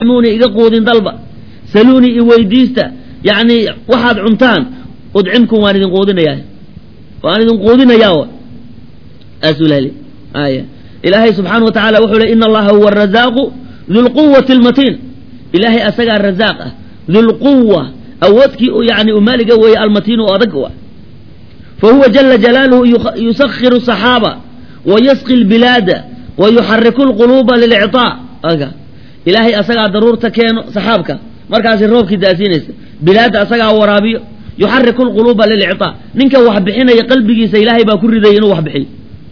موني إذا قودين طلبة سلوني إويديستا يعني واحد عنتان أدعمكم وأنا إذن قودنا ياه وأنا إذن قودنا ياه أسؤال لي آية إلهي سبحانه وتعالى وحول إن الله هو الرزاق ذو القوة المتين إلهي أسقى الرزاق ذو القوة أودك يعني أمالك وهي المتين وأدقوا فهو جل جلاله يسخر الصحابة ويسقي البلاد ويحرك القلوب للإعطاء إلهي أسقى ضرورة كانوا صحابك مركز الروب كداسينيس بلاد أسقى ورابي يحرك القلوب للإعطاء نينك وحبحين يقلبك سيلاهي باكر ذينه وحبحين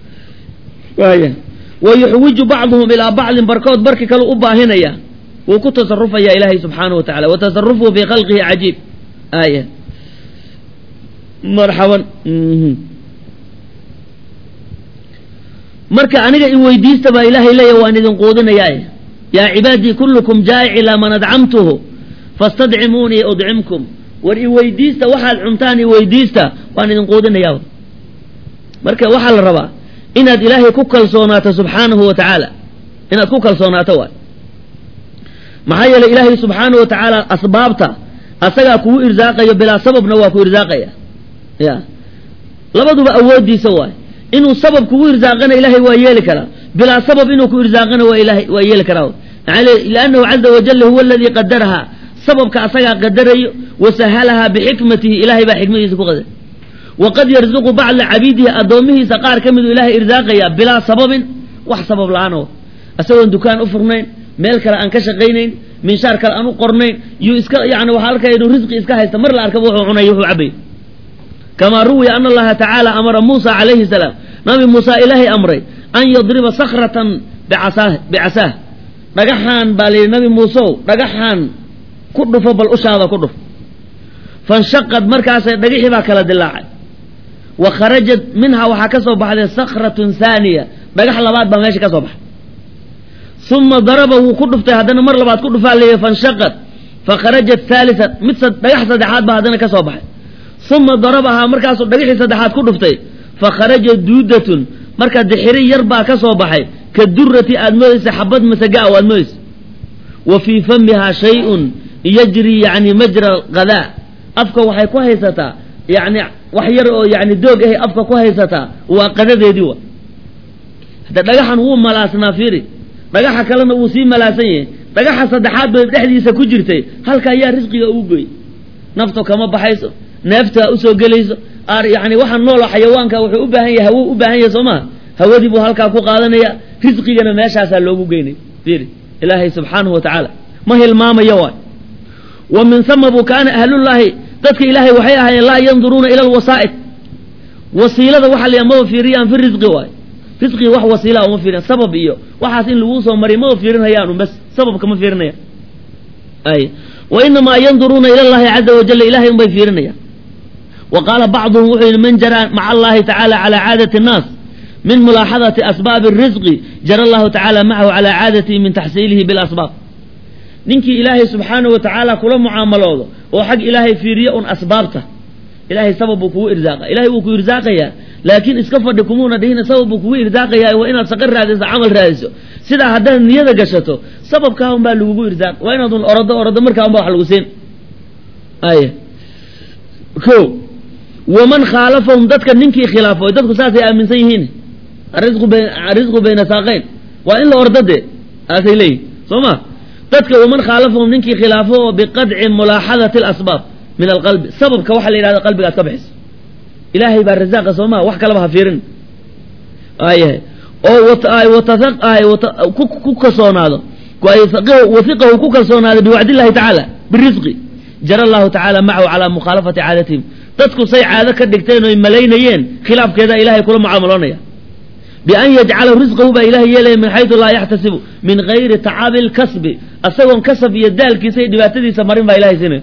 ويحوج بعضهم إلى بعض بركات بركة كالأبا هنا يا وكنت تصرفه يا إلهي سبحانه وتعالى وتصرفه في خلقه عجيب آية مرحبا مركا أنيق إويديست با إلهي لي وأنيدن قودنا يا عبادي كلكم جائع إلى من أدعمته فاستدعموني أدعمكم وإويديست وحال عمتاني ويديست وأنيدن قودنا يا مركا وحال الربا inaad ilaahay ku kalsoonaato subxaanahu wa tacaala inaad ku kalsoonaato waay maxaa yeelay ilaahay subxaanahu wa tacaala asbaabta asagaa kugu irsaaqayo bilaa sababna waa ku irsaaqaya ya labaduba awoodiisa waay inuu sabab kugu irsaaqana ilaahay waa yeeli karaa bilaa sabab inuu ku irsaaqana waa yeeli karaa liannahu caza wajalla huwa aladii qadarahaa sababka asagaa qadarayo wasahalahaa bixikmatihi ilaahay baa xikmadiisa ku qadaray وقد يرزق بعض عبيده أدومه سقار كمدو إله إرزاقيا بلا سبب وح سبب لعنه أسوأ دكان أفرنين ملك الأنكش غينين من شارك الأنو قرنين يسك يعني وحالك يدو رزق إسكاه يستمر الأركبوه عنيه عبي كما روي أن الله تعالى أمر موسى عليه السلام نبي موسى إلهي أمري أن يضرب صخرة بعساه رجحان بالي نبي موسى رجحان كدف بالأشهاد كدف فانشقت مركز رجحي باكلا دلاعي وخرجت منها وحكسوا بعد صخرة ثانية بقى حلبات بماشي كسوا بح ثم ضربه كدفته هذا مر لبعض كدفه عليه فانشقت فخرجت ثالثة مثل بقى صدحات بعدنا كسوا بح ثم ضربها مركز بقى صدحات كدفته فخرجت دودة مركز دحري يربع كسوا بح كالدرة أدميس حبت مسجاء وأدميس وفي فمها شيء يجري يعني مجرى الغذاء أفكا وحيكوها يستا يعني وحير يعني دوق إيه أفكا كوها يستا وقدد يدوا هذا دقاحا هو ملاسنا فيري دقاحا كلنا وسيم ملاسية دقاحا صدحات بحديث كجرتي هل كايا رزقي أوبي نفطه كما بحيث نفطه أسو قليس يعني وحن نولو حيوانك وحي أباهي هو أباهي سما هو دي بو هلكا كو قادنيا رزقي جنا ماشا سالوغو قيني فيري إلهي سبحانه وتعالى ما هي الماما يوان ومن ثم كان أهل الله ذاتك إلهي وحيها لا ينظرون إلى الوسائط وسيلة وحل يمو في ريان في الرزق واي رزقي وح وسيلة وما في ريان سبب إيو وحاسين لووسا ومري ما في ريان هيانو بس سبب كما في ريان أي وإنما ينظرون إلى الله عز وجل إلهي ما في ريان وقال بعضهم وحي من جرى مع الله تعالى على عادة الناس من ملاحظة أسباب الرزق جرى الله تعالى معه على عادته من تحصيله بالأسباب ninkii ilaahay subxaanahu watacaala kula mucaamaloodo oo xag ilaahay fiiriyo un asbaabta ilaahay sabab buu kugu irsaaqaa ilaahay wuu ku irsaaqayaa laakiin iska fadhi kumuuna dhihina sabab buu kugu irsaaqayaa waa inaad shaqo raadiso camal raadiso sidaa haddaad niyada gashato sababkaa unbaa lagugu irsaaq waa inaad un orado markaa unbaa wax lagu siin aya ko waman khaalafahum dadka ninkii khilaafo dadku saasay aaminsan yihiin arrisqu bayna saaqayn waa in la ordade aasay leeyihin soo ma dadka waman khaalafahum ninkii khilaafo biqadci mulaaxadati alasbaab min alqalbi sababka waxa la yidhahda qalbigaad ka bixis ilaahay baa rasaaqa soo maa wax kalaba ha fiirin ayahay oo ku kalsoonaado wafiqahu ku kalsoonaado biwacdillahi tacaala birisqi jara allahu tacaala macahu calaa mukhaalafati caadatihim dadku say caado ka dhigteen oy malaynayeen khilaafkeeda ilaahay kula mucaamaloonaya بأن يجعل رزقه بإله يلي من حيث لا يحتسب من غير تعب الكسب أسوأ كسب يدال كي سيد باتدي سمرين بإله سنة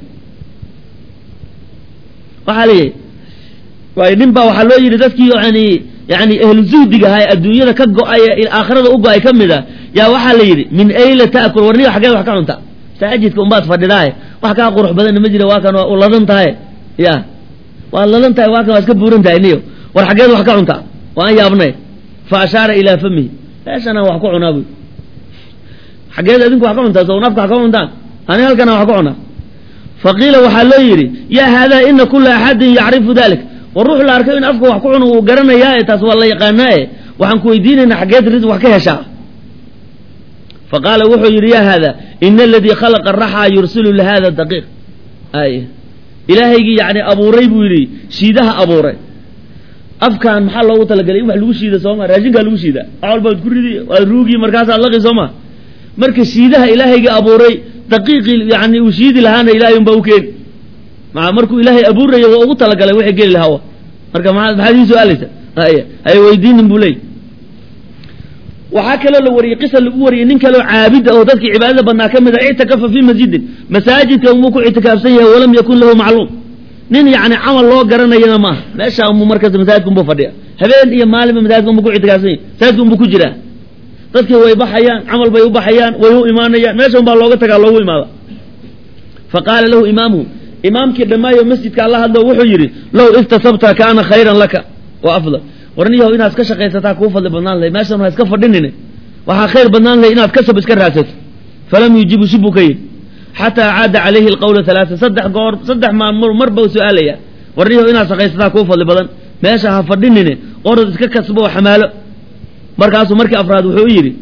وحالي وإنبا وحلو يردتك يعني أهل الزهد هاي الدنيا كقو أي الآخرة أقو أي كم ذا يا وحالي من أين تأكل ورني وحكا وحكا أنت سأجد كمبات فردناي وحكا قروح بدن مجرى واكن والله ذنتهاي يا والله ذنتهاي واكن واسكب بورنتهاي نيو والحكا وحكا أنت وأن يا ابني فأشار إلى فمه ليش أنا وحكو عنابي xageed adinku wax ka cuntaa soo nafka wax ka cuntaan ani halkana wax ka cunaa faqiila waxaa loo yidhi yaa haadaa ina kula axadin yacrifu dalik war ruux la arkay in afka wax ku cuno uu garanayaa taas waa la yaqaanaa waxaan ku weydiinaynaa xageed risq wax ka heshaa faqaala wuxuu yidhi yaa haadaa ina aladii khalaqa araxaa yursilu lihada daqiiq ay ilaahaygii yani abuuray buu yidhi shiidaha abuuray afkaan maxaa loogu talagalay in wax lagu shiida sooma raashinkaa lagu shiida wax walba ad ku ridi waad ruugii markaasaad laqi sooma marka shiidaha ilaahayga abuuray daqiiqii yani uu shiidi lahaana ilahay unbaa u keeni maa markuu ilaahay abuuraya waa ugu talagalay waxay geli lahaa marka maxaad ii su-aalaysa hay weydiinin buu leey waxaa kaloo la wariyey qisa lagu wariyey nin kaloo caabida oo dadkii cibaadada badnaa ka mid a ictikafa fii masjidin masaajidka umuu ku ictikaafsan yahay walam yakun lahu macluum nin yani camal loo garanayana maaha meesha umuu markas masaajidka unbuu fadhiya habeen iyo maalinba masaajidka unbuu ku ictikaafsan yahay masaajidka unbuu ku jiraa dadkii way baxayaan camal bay u baxayaan way u imaanayaan meesha unbaa looga tagaa loogu imaada faqaala lahu imaamuhu imaamkii dhammaayo masjidka alla hadlo wuxuu yidhi low iktasabta kaana khayran laka wa afdal warniyahow inaad iska shaqaysataa kuu fadli badnaan lahay meeshan ha iska fadhinine waxaa khayr badnaan lahay inaad kasab iska raadsato falam yujibu si buu ka yidhi xataa caada calayhi alqawla halaaa saddex maalmood marba u su-aalaya warniyahow inaad shaqaysataa kuu fadli badan meesha ha fadhinine orod iska kasbo oo xamaalo markaasuu markii afraad wuxuu u yidhi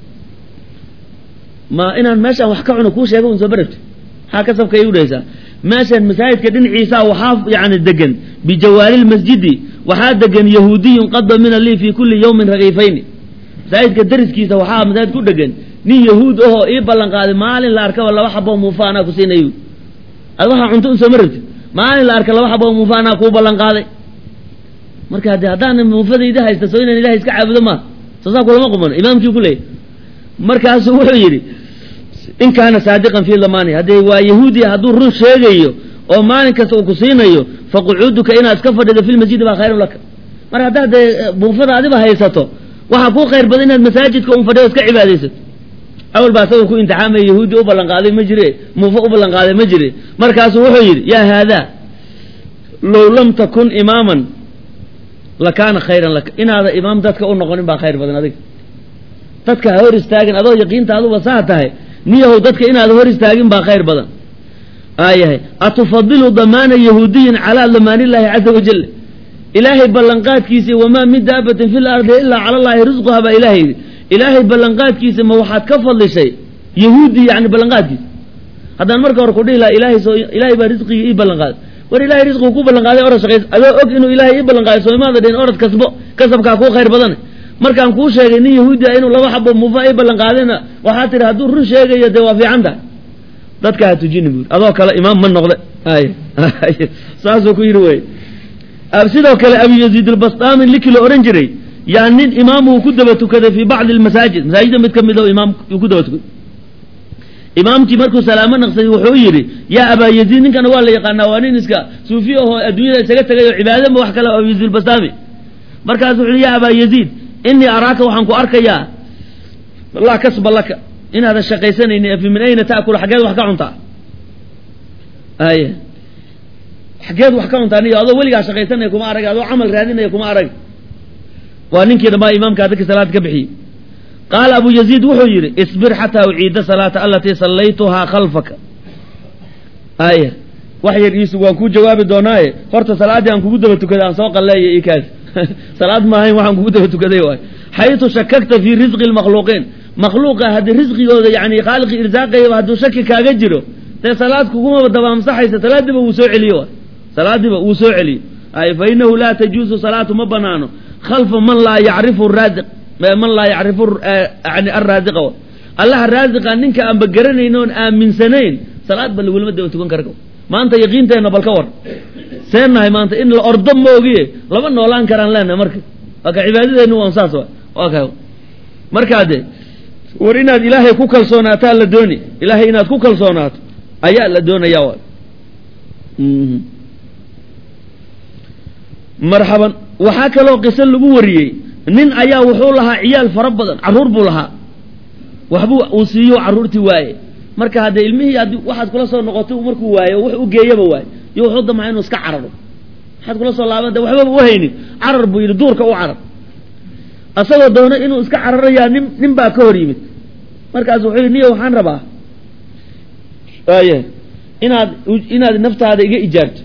ma inaan meeshaan wax ka cuno kuu sheega un soo barabti maxaa kasabka igu dhahaysaa meeshan masaajidka dhinaciisa waxaa yani degan bijawaali lmasjidi waxaa degan yahuudiyun qada mina lii fi kuli yawmin ragiifayni masaajidka dariskiisa waxaa masaajid ku dhegan nin yahuud ahoo ii ballan qaaday maalin la arkaba laba xaboo muufa anaa ku siinayo ad waxaa cunto un soo marabti maalin la arka laba xaboo muufa anaa kuu ballan qaaday marka hadde haddaana muufadayda haysta soo inaan ilahay iska caabudo maa soosaa kulama qumano imaamkii ku leeyay markaasuu wuxuu yidhi in kaana saadiqan fii damaani haddee waa yahuudiya hadduu run sheegayo oo maalin kasta uu ku siinayo faqucuuduka inaad iska fadhido fi lmasjidi baa khayrun laka marka haddaad dee muufada adiba haysato waxaa kuu khayr badan inaad masaajidka un fadhido iska cibaadaysato awal baa isagoo ku imtixaamaya yahuudi u ballan qaaday ma jire muufa u ballan qaaday ma jire markaasuu wuxuu yidhi yaa haadaa low lam takun imaaman lakaana khayran laka inaada imaam dadka u noqonin baa khayr badan adiga dadka ha hor istaagin adoo yaqiinta aduba saa tahay niyahow dadka inaada hor istaagin baa khayr badan aayahay atufadilu damaana yahuudiyin calaa damaanillaahi caza wajal ilaahay ballanqaadkiisa wamaa min daabatin fi lardi ilaa cala llaahi risquha baa ilahay yidhi ilaahay ballanqaadkiisa ma waxaad ka fadlishay yahuudi yani ballanqaadkiisa haddaan marka hore ku dhihi laha ilaahay baa risqigii ii ballanqaaday war ilahay risqigu ku ballanqaaday orad shaqaysa adoo og inuu ilaahay ii ballanqaaday soo imaada dhin orad kasbo kasabkaa kuu khayr badan markaan kuu sheegay nin yahuudi ah inuu laba xabo muufa ii ballanqaadayna waxaa tihi hadduu run sheegayo dee waa fiican tahay dadka ha tujini buuri adoo kale imaam ma noqde saasuu ku yidhi wey sidoo kale abi yaziid albastami ninkii la odhan jiray yaa nin imaam uu ku daba tukaday fii bacdi almasaajid masaajidda mid ka mid o imaam uu ku daba tukaday imaamkii markuu salaamo naqsaday wuxuu yidhi yaa abaa yaziid ninkana waa la yaqaanaa waa nin iska suufi ahoo adduunyada isaga tegay oo cibaadama wax kale abi yaziid albastami markaasu wuxu ya abaa yaziid inii araaka waxaan ku arkayaa laa kasba laka inaadan shaqaysanayni min ayna taakula xaggeed wax ka cuntaa ay xaggeed wax ka cuntaa niyo adoo weligaa shaqaysanaya kuma arag adoo camal raadinaya kuma arag waa ninkii dhamaa imaamka dadkii salaada ka bixiyey qaala abu yaziid wuxuu yidhi isbir xataa uciida salaata alatii sallaytuhaa khalfaka aya wax yar iisu waan kuu jawaabi doonaaye horta salaaddii aan kugu daba tukaday aan soo qalleeya ii kaas salaad maahayn waxaan kugu daba tukaday waay xaytu shakakta fii risqi lmakhluuqiin makhluuqa haddii risqigooda yani khaaliqii irsaaqayaba hadduu shaki kaaga jiro dee salaad kuguma dabaamsaxaysa salaadiiba wuu soo celiyo waay salaadiiba wuu soo celiyo ay fa inahu laa tajuusu salaatu ma banaano khalfa man laa yacrifu raadiq man laa yacrifu yani arraadiqa allaha raadiqa ninka aanba garanayn oon aaminsanayn salaad ba lagulama daba tukan kara maanta yaqiinteenna bal ka war seennahay maanta in la ordo ma ogiye lama noolaan karaan leenahay marka waa ka cibaadadeennu waan saas waa ka markaa de war inaad ilaahay ku kalsoonaataa la dooni ilaahay inaad ku kalsoonaato ayaa la doonaya wa marxaban waxaa kaloo qiso lagu wariyey nin ayaa wuxuu lahaa ciyaal fara badan carruur buu lahaa waxbuu uu siiyo carruurtii waaye marka hadde ilmihii haddii waxaad kula soo noqotay markuu waayo wax u geeyaba waayo iyo wuxuu damaa inuu iska cararo waxaad kula soo laaban de waxbaba u haynin carar buu yidhi duurka u carar asagoo doono inuu iska cararayaa nin baa ka hor yimid markaas wuxuu niyo waxaan rabaa inaad naftaada iga ijaarto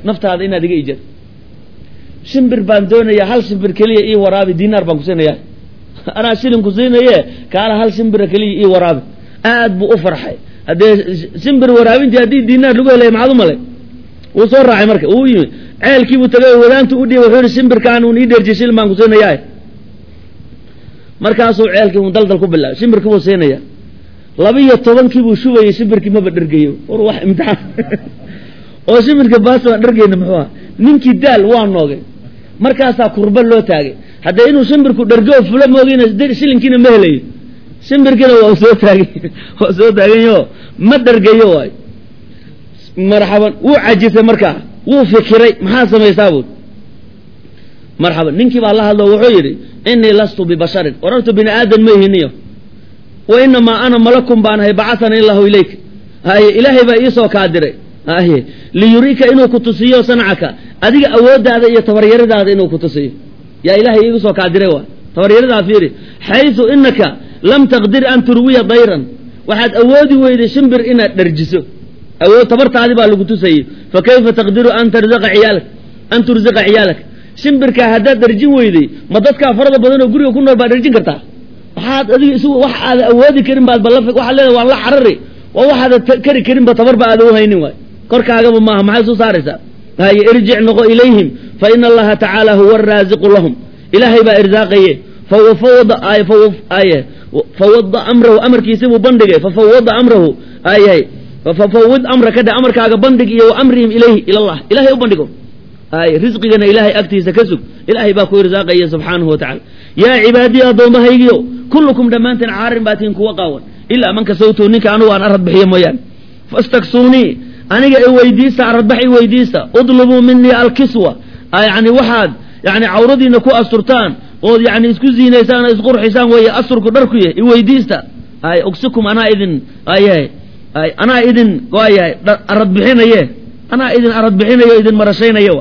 shimbir baan doonayaa hal shimbir keliya ii waraabi diinaar baan ku siinayaa anaa shilin ku siinaye kaala hal shimbira keliya ii waraabi aad buu u farxay haddee shimbir waraabintii haddii diinaar lagu helaya maxaad u malay wuu soo raacay marka uu yimi ceelkiibuu tagay wadaantu u dhiibay wuxuu yihi shimbirkaan uun ii dheerjiye shilin baan ku siinayaa markaasuu ceelkii un daldal ku bilaabay shimbirkii buu siinaya 12 buu shubayay shimbirkii maba dhergayo war wax imtixaan oo shimbirka baas waa dhergayna muxuu ninkii daal waa noogay markaasaa kurba loo taagay hadda inuu shimbirku dhergo fulo moogina shilinkiina ma helayo shimbirkiina waa soo taagayo ma dhergayo waay marhaban wuu cajisay markaa wuu fikiray maxaa samaysaa buu marhaban ninkii baa la hadlo wuxuu yidhi innii lastu bibasharin warartu bini aadan ma ihiniyo wa inamaa ana malakum baan ahay bacatani illahu ilayk haye ilaahay baa iisoo kaa diray haye liyurika inuu ku tusiyo sanacaka adiga awooddaada iyo tabaryaradaada inuu ku tusiyo yaa ilaahay iigu soo kaa diray waa tabaryaradaa fiiri xaysu inaka lam taqdir an turwiya dayran waxaad awoodi weyday shimbir inaad dherjiso awood tabartaadii baa lagu tusayey fa kayfa taqdiru an turziqa ciyaalak shimbirkaa haddaad dherjin weyday ma dadkaa farada badan oo guriga ku nool baad dherjin kartaa waxaad adiga isugu wax aada awoodi karin baad waxaad leedahay waa la carari waa waxaada kari karinba tabarba aada u haynin waay korkaagaba maaha maxay soo saaraysaa haye irjic noqo ilayhim fa ina allaha tacaala huwa araaziqu lahum ilaahay baa irsaaqaye fawada amrahu amarkiisibuu bandhigay fafawada amrahu ayay fafawid amraka dhe amarkaaga bandhig iyo wa amrihim ilayhi ilallah ilahay u bandhigo ay risqigana ilaahay agtiisa ka sug ilaahay baa ku irsaaqaya subxaanahu watacaala yaa cibaadiya addoommahaygiyo kullukum dhammaanteen caarin baatiin kuwa qaawan ilaa man kasawtuu ninka anugu aan arad bixiyo mooyaane fastaksuunii aniga i weydiista aradbax i weydiista udlubuu minii alkiswa yani waxaad yani cawradiina ku asturtaan ood yani isku ziinaysaan oo isqurxisaan weeye asturku dharku yahay i weydiista ay ogsikum anaa idin waayahay arad bixinaye anaa idin arad bixinayo idin marashaynayo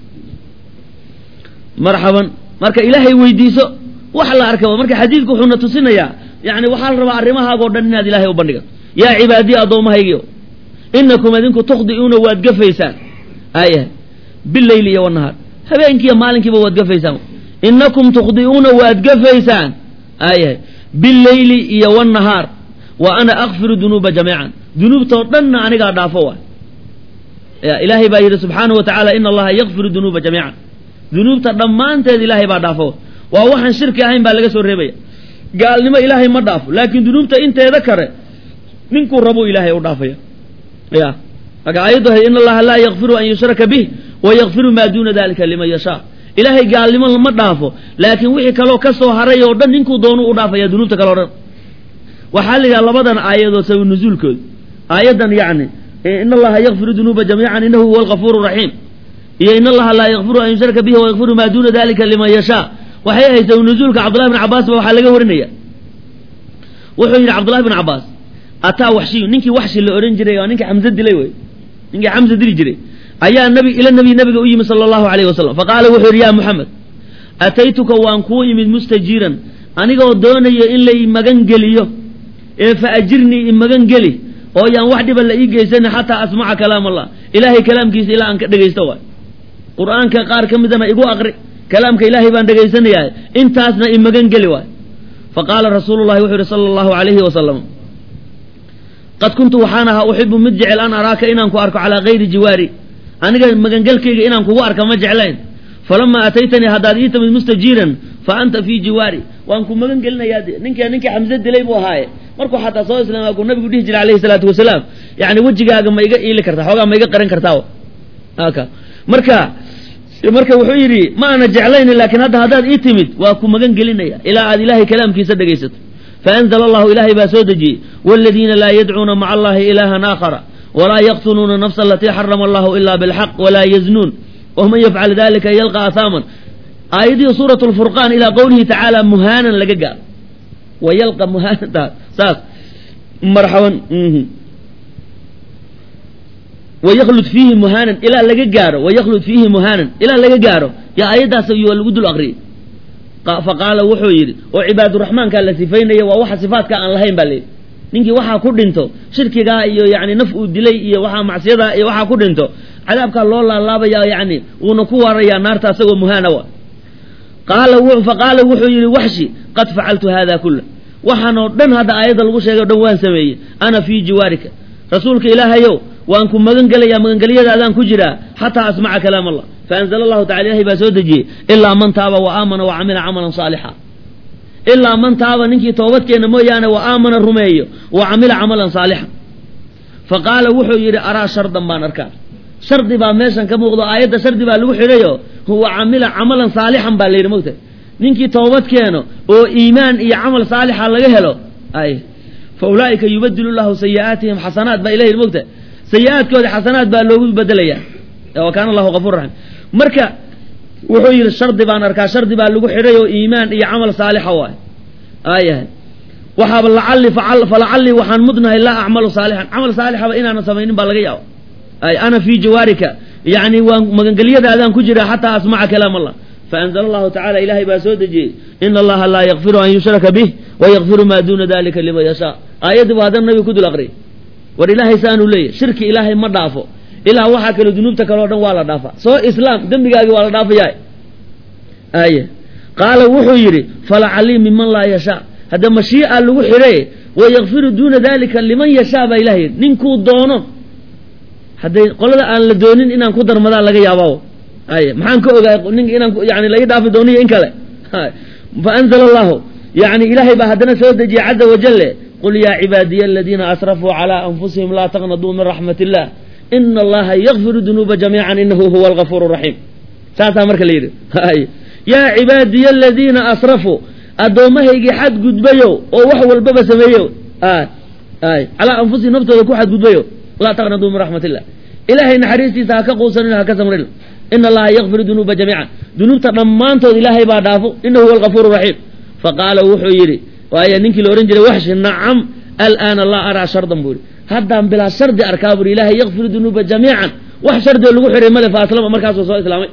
marxaban marka ilaahay weydiiso wax la arkaba marka xadiidku wuxuuna tusinayaa yani waxaa la rabaa arrimahaagoo dhan inaad ilaahay u bandhigato yaa cibaadiya addoommahaygiyo inakum idinku tukhdi'uuna waad gafaysaan ayahay billayli iyo wanahaar habeenkiiyo maalinkiiba waad gafaysaan inakum tukhdi'uuna waad gafaysaan ayahay billayli iyo wanahaar wa ana akfiru dunuuba jamiican dunuubtoo dhanna anigaa dhaafo waay ilaahay baa yidhi subxaanahu watacaala ina allaha yakfiru dunuuba jamiican dunuubta dhammaanteed ilaahay baa dhaafo waa waxaan shirki ahayn baa laga soo reebaya gaalnimo ilaahay ma dhaafo laakiin dunuubta inteeda kale ninkuu rabuu ilaahay u dhaafaya ya marka aayaddu ahay ina allaha laa yakfiru an yushraka bih wa yakfiru maa duuna dalika liman yashaa ilaahay gaalnimo lama dhaafo laakiin wixii kaloo ka soo haray oo dhan ninkuu doonuu u dhaafaya dunuubta kale o dhan waxaa la yidhaha labadan aayadood sabab nuzuulkooda aayaddan yacni in allaha yakfiru dunuuba jamiican inahu huwa algafuuru raxiim iyo in allaha laa yakfiru an yushraka bihi wayakfiru maa duuna dalika liman yashaa waxay ahayd sabab nuzuulka cabdullahi bn cabaas ba waxaa laga warinaya wuxuu yidhi cabdullahi bn cabaas ataa waxshiyu ninkii waxshi la odhan jiray oo ninkii xamse dilay wey ninkii xamse dili jiray ayaa nabiga u yimid sala allahu alayhi wasalam faqaala wuxuu yidhi ya muxamed ataytuka waan kuu imid mustajiiran anigoo doonayo in la i magan geliyo ee fa ajirnii i magan geli oo yaan wax dhiba la ii geysanin xataa asmaca kalaam allah ilaahay kalaamkiisa ilaa aan ka dhegaysto waay qur'aanka qaar ka midana igu aqri kalaamka ilaahay baan dhegaysanayaa intaasna i magan geli waay faqaala rasuulu llahi wuxuu yihi sala allahu alayhi wasalam qad kuntu waxaan ahaa uxibu mid jecel an araaka inaan ku arko calaa gayri jiwaari aniga magangelkayga inaan kugu arka ma jeclayn falamaa ataytanii haddaad ii timid mustajiiran fa anta fii jiwaari waan ku magan gelinayaa de ninkii xamse dilay buu ahaaye markuu xataa soo islaama ku nabigu dhihi jiray alayhi salaatu wasalaam yani wejigaaga ma iga iili kartaa xoogaa ma iga qaran kartaa marka wuxuu yidhi ma ana jeclayn laakiin haddaad ii timid waa ku magan gelinaya ilaa aad ilaahay kalaamkiisa dhegaysato faanzla allahu ilaahay baa soo dejiyey wاladiina laa yadcuuna maca allahi ilahan aakhara walaa yaqtuluuna nafsa alatii xarama allahu ila bilxaq walaa yaznuun waman yafcal dalika yalqa ahaaman aayadii suurat lfurqaan ilaa qowlihi tacaala muhaanan laga gaaro wayalqa muhaananta saas marxaban wayaklud fiihi muhaanan ilaa laga gaaro wayaklud fiihi muhaanan ilaa laga gaaro yaa aayaddaas waa lagu dul aqriyey faqaala wuxuu yidhi oo cibaaduraxmaankaa la sifaynaya waa waxa sifaadka aan lahayn baa layidhi ninkii waxaa ku dhinto shirkigaa iyo yani naf uu dilay iyo waxaa macsiyada iyo waxaa ku dhinto cadaabkaa loo laalaabaya yani wuuna ku waarayaa naarta asagoo muhaanawa faqaala wuxuu yidhi waxshi qad facaltu hada kula waxaanoo dhan hadda aayadda lagu sheegay o dhan waan sameeyey ana fii jiwaarika rasuulka ilaahayow waan ku magan gelayaa magangelyadaadaan ku jiraa xataa asmaca kalaam allah faanzala allahu tacala ilahay baa soo dejiyey ilaa man taaba wa aamana wa camila camalan saalixa ilaa man taaba ninkii toobadkeena mooyaane wa aamana rumeeyo wa camila camalan saalixa faqaala wuxuu yidhi araa shardan baan arkaa shardi baa meeshan ka muuqdo aayadda shardi baa lagu xidhayo huwa camila camalan saalixan baa la yidhi mogta ninkii toobad keeno oo iimaan iyo camal saalixa laga helo ay fa ulaa'ika yubadilu llahu sayi'aatihim xasanaat baa ilahi mogta sayi-aadkooda xasanaad baa loogu bedelayaa wa kaana allahu gafuur raxiim marka wuxuu yidhi shardi baan arkaa shardi baa lagu xidhay oo iimaan iyo camal saalixa waay aayahay waxaaba falacallii waxaan mudnahay laa acmalu saalixan camal saalixaba inaanan samaynin baa laga yaaba ay ana fii jawaarika yani waan magangelyadaadaan ku jiraa xataa asmaca kalaam allah faanzala allahu tacala ilahay baa soo dejiyey ina allaha laa yakfiru an yushraka bih wayakfiru maa duuna dalika liman yashaa aayaddii bu haddana nabiga ku dul aqriyay war ilaahay saanuu leeyahy shirki ilaahay ma dhaafo ilaa waxaa kaloo dunuubta kale o dhan waa la dhaafaa soo islaam dembigaagii waa la dhaafayaa aye qaala wuxuu yidhi falacallii miman laa yashaa hadda mashii'a lagu xidhay wayakfiru duuna dalika liman yashaa baa ilahay yidhi ninkuu doono hadday qolada aan la doonin inaan ku darmadaa laga yaaba aye maxaan ka ogaay ninka inaan yani laga dhaafi dooniyo in kale faanzala allahu yani ilaahay baa haddana soo dejiyey caza wajale qul yaa cibaadiya aladiina asrafuu calaa anfusihim laa taqnaduu min raxmat illah ina allaha yakfiru dunuuba jamiican inahu huwa algafuur raxiim saasaa marka la yidhi yaa cibaadiya aladiina asrafuu addoommahaygii xadgudbayo oo wax walbaba sameeyo calaa anfusihim naftooda ku xadgudbayo laa taqnaduu min raxmat illah ilaahay naxariistiisa ha ka quusanin ha ka samrin ina allaha yakfiru dunuuba jamiican dunuubta dhammaantood ilaahay baa dhaafo inahu huwa algafuur raxiim faqaala wuxuu yidhi waaya ninkii la odhan jiray waxshi nacam alaana laa araa shardan buu yidhi haddaan bilaa shardi arkaa buri ilaahay yakfiru dunuuba jamiican wax shardioo lagu xiray male fa aslama markaasuu soo islaamay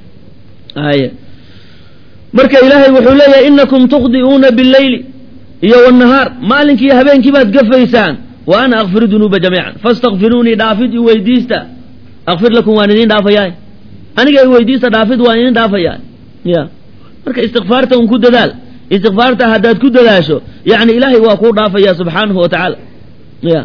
marka ilaahay wuxuu leeyahay inakum tukhdi'uuna bileyli iyo wanahaar maalinkiiyo habeenkii baad gafaysaan wa ana akfiru dunuuba jamiican fastakfiruunii dhaafid i weydiista akfir lakum waan idin dhaafayaa aniga i weydiista dhaafid waan idin dhaafayaa ya marka istikfaarta un ku dadaal istikfaarta haddaad ku dadaasho yani ilaahay waa kuu dhaafaya subxaanahu wa tacaala ya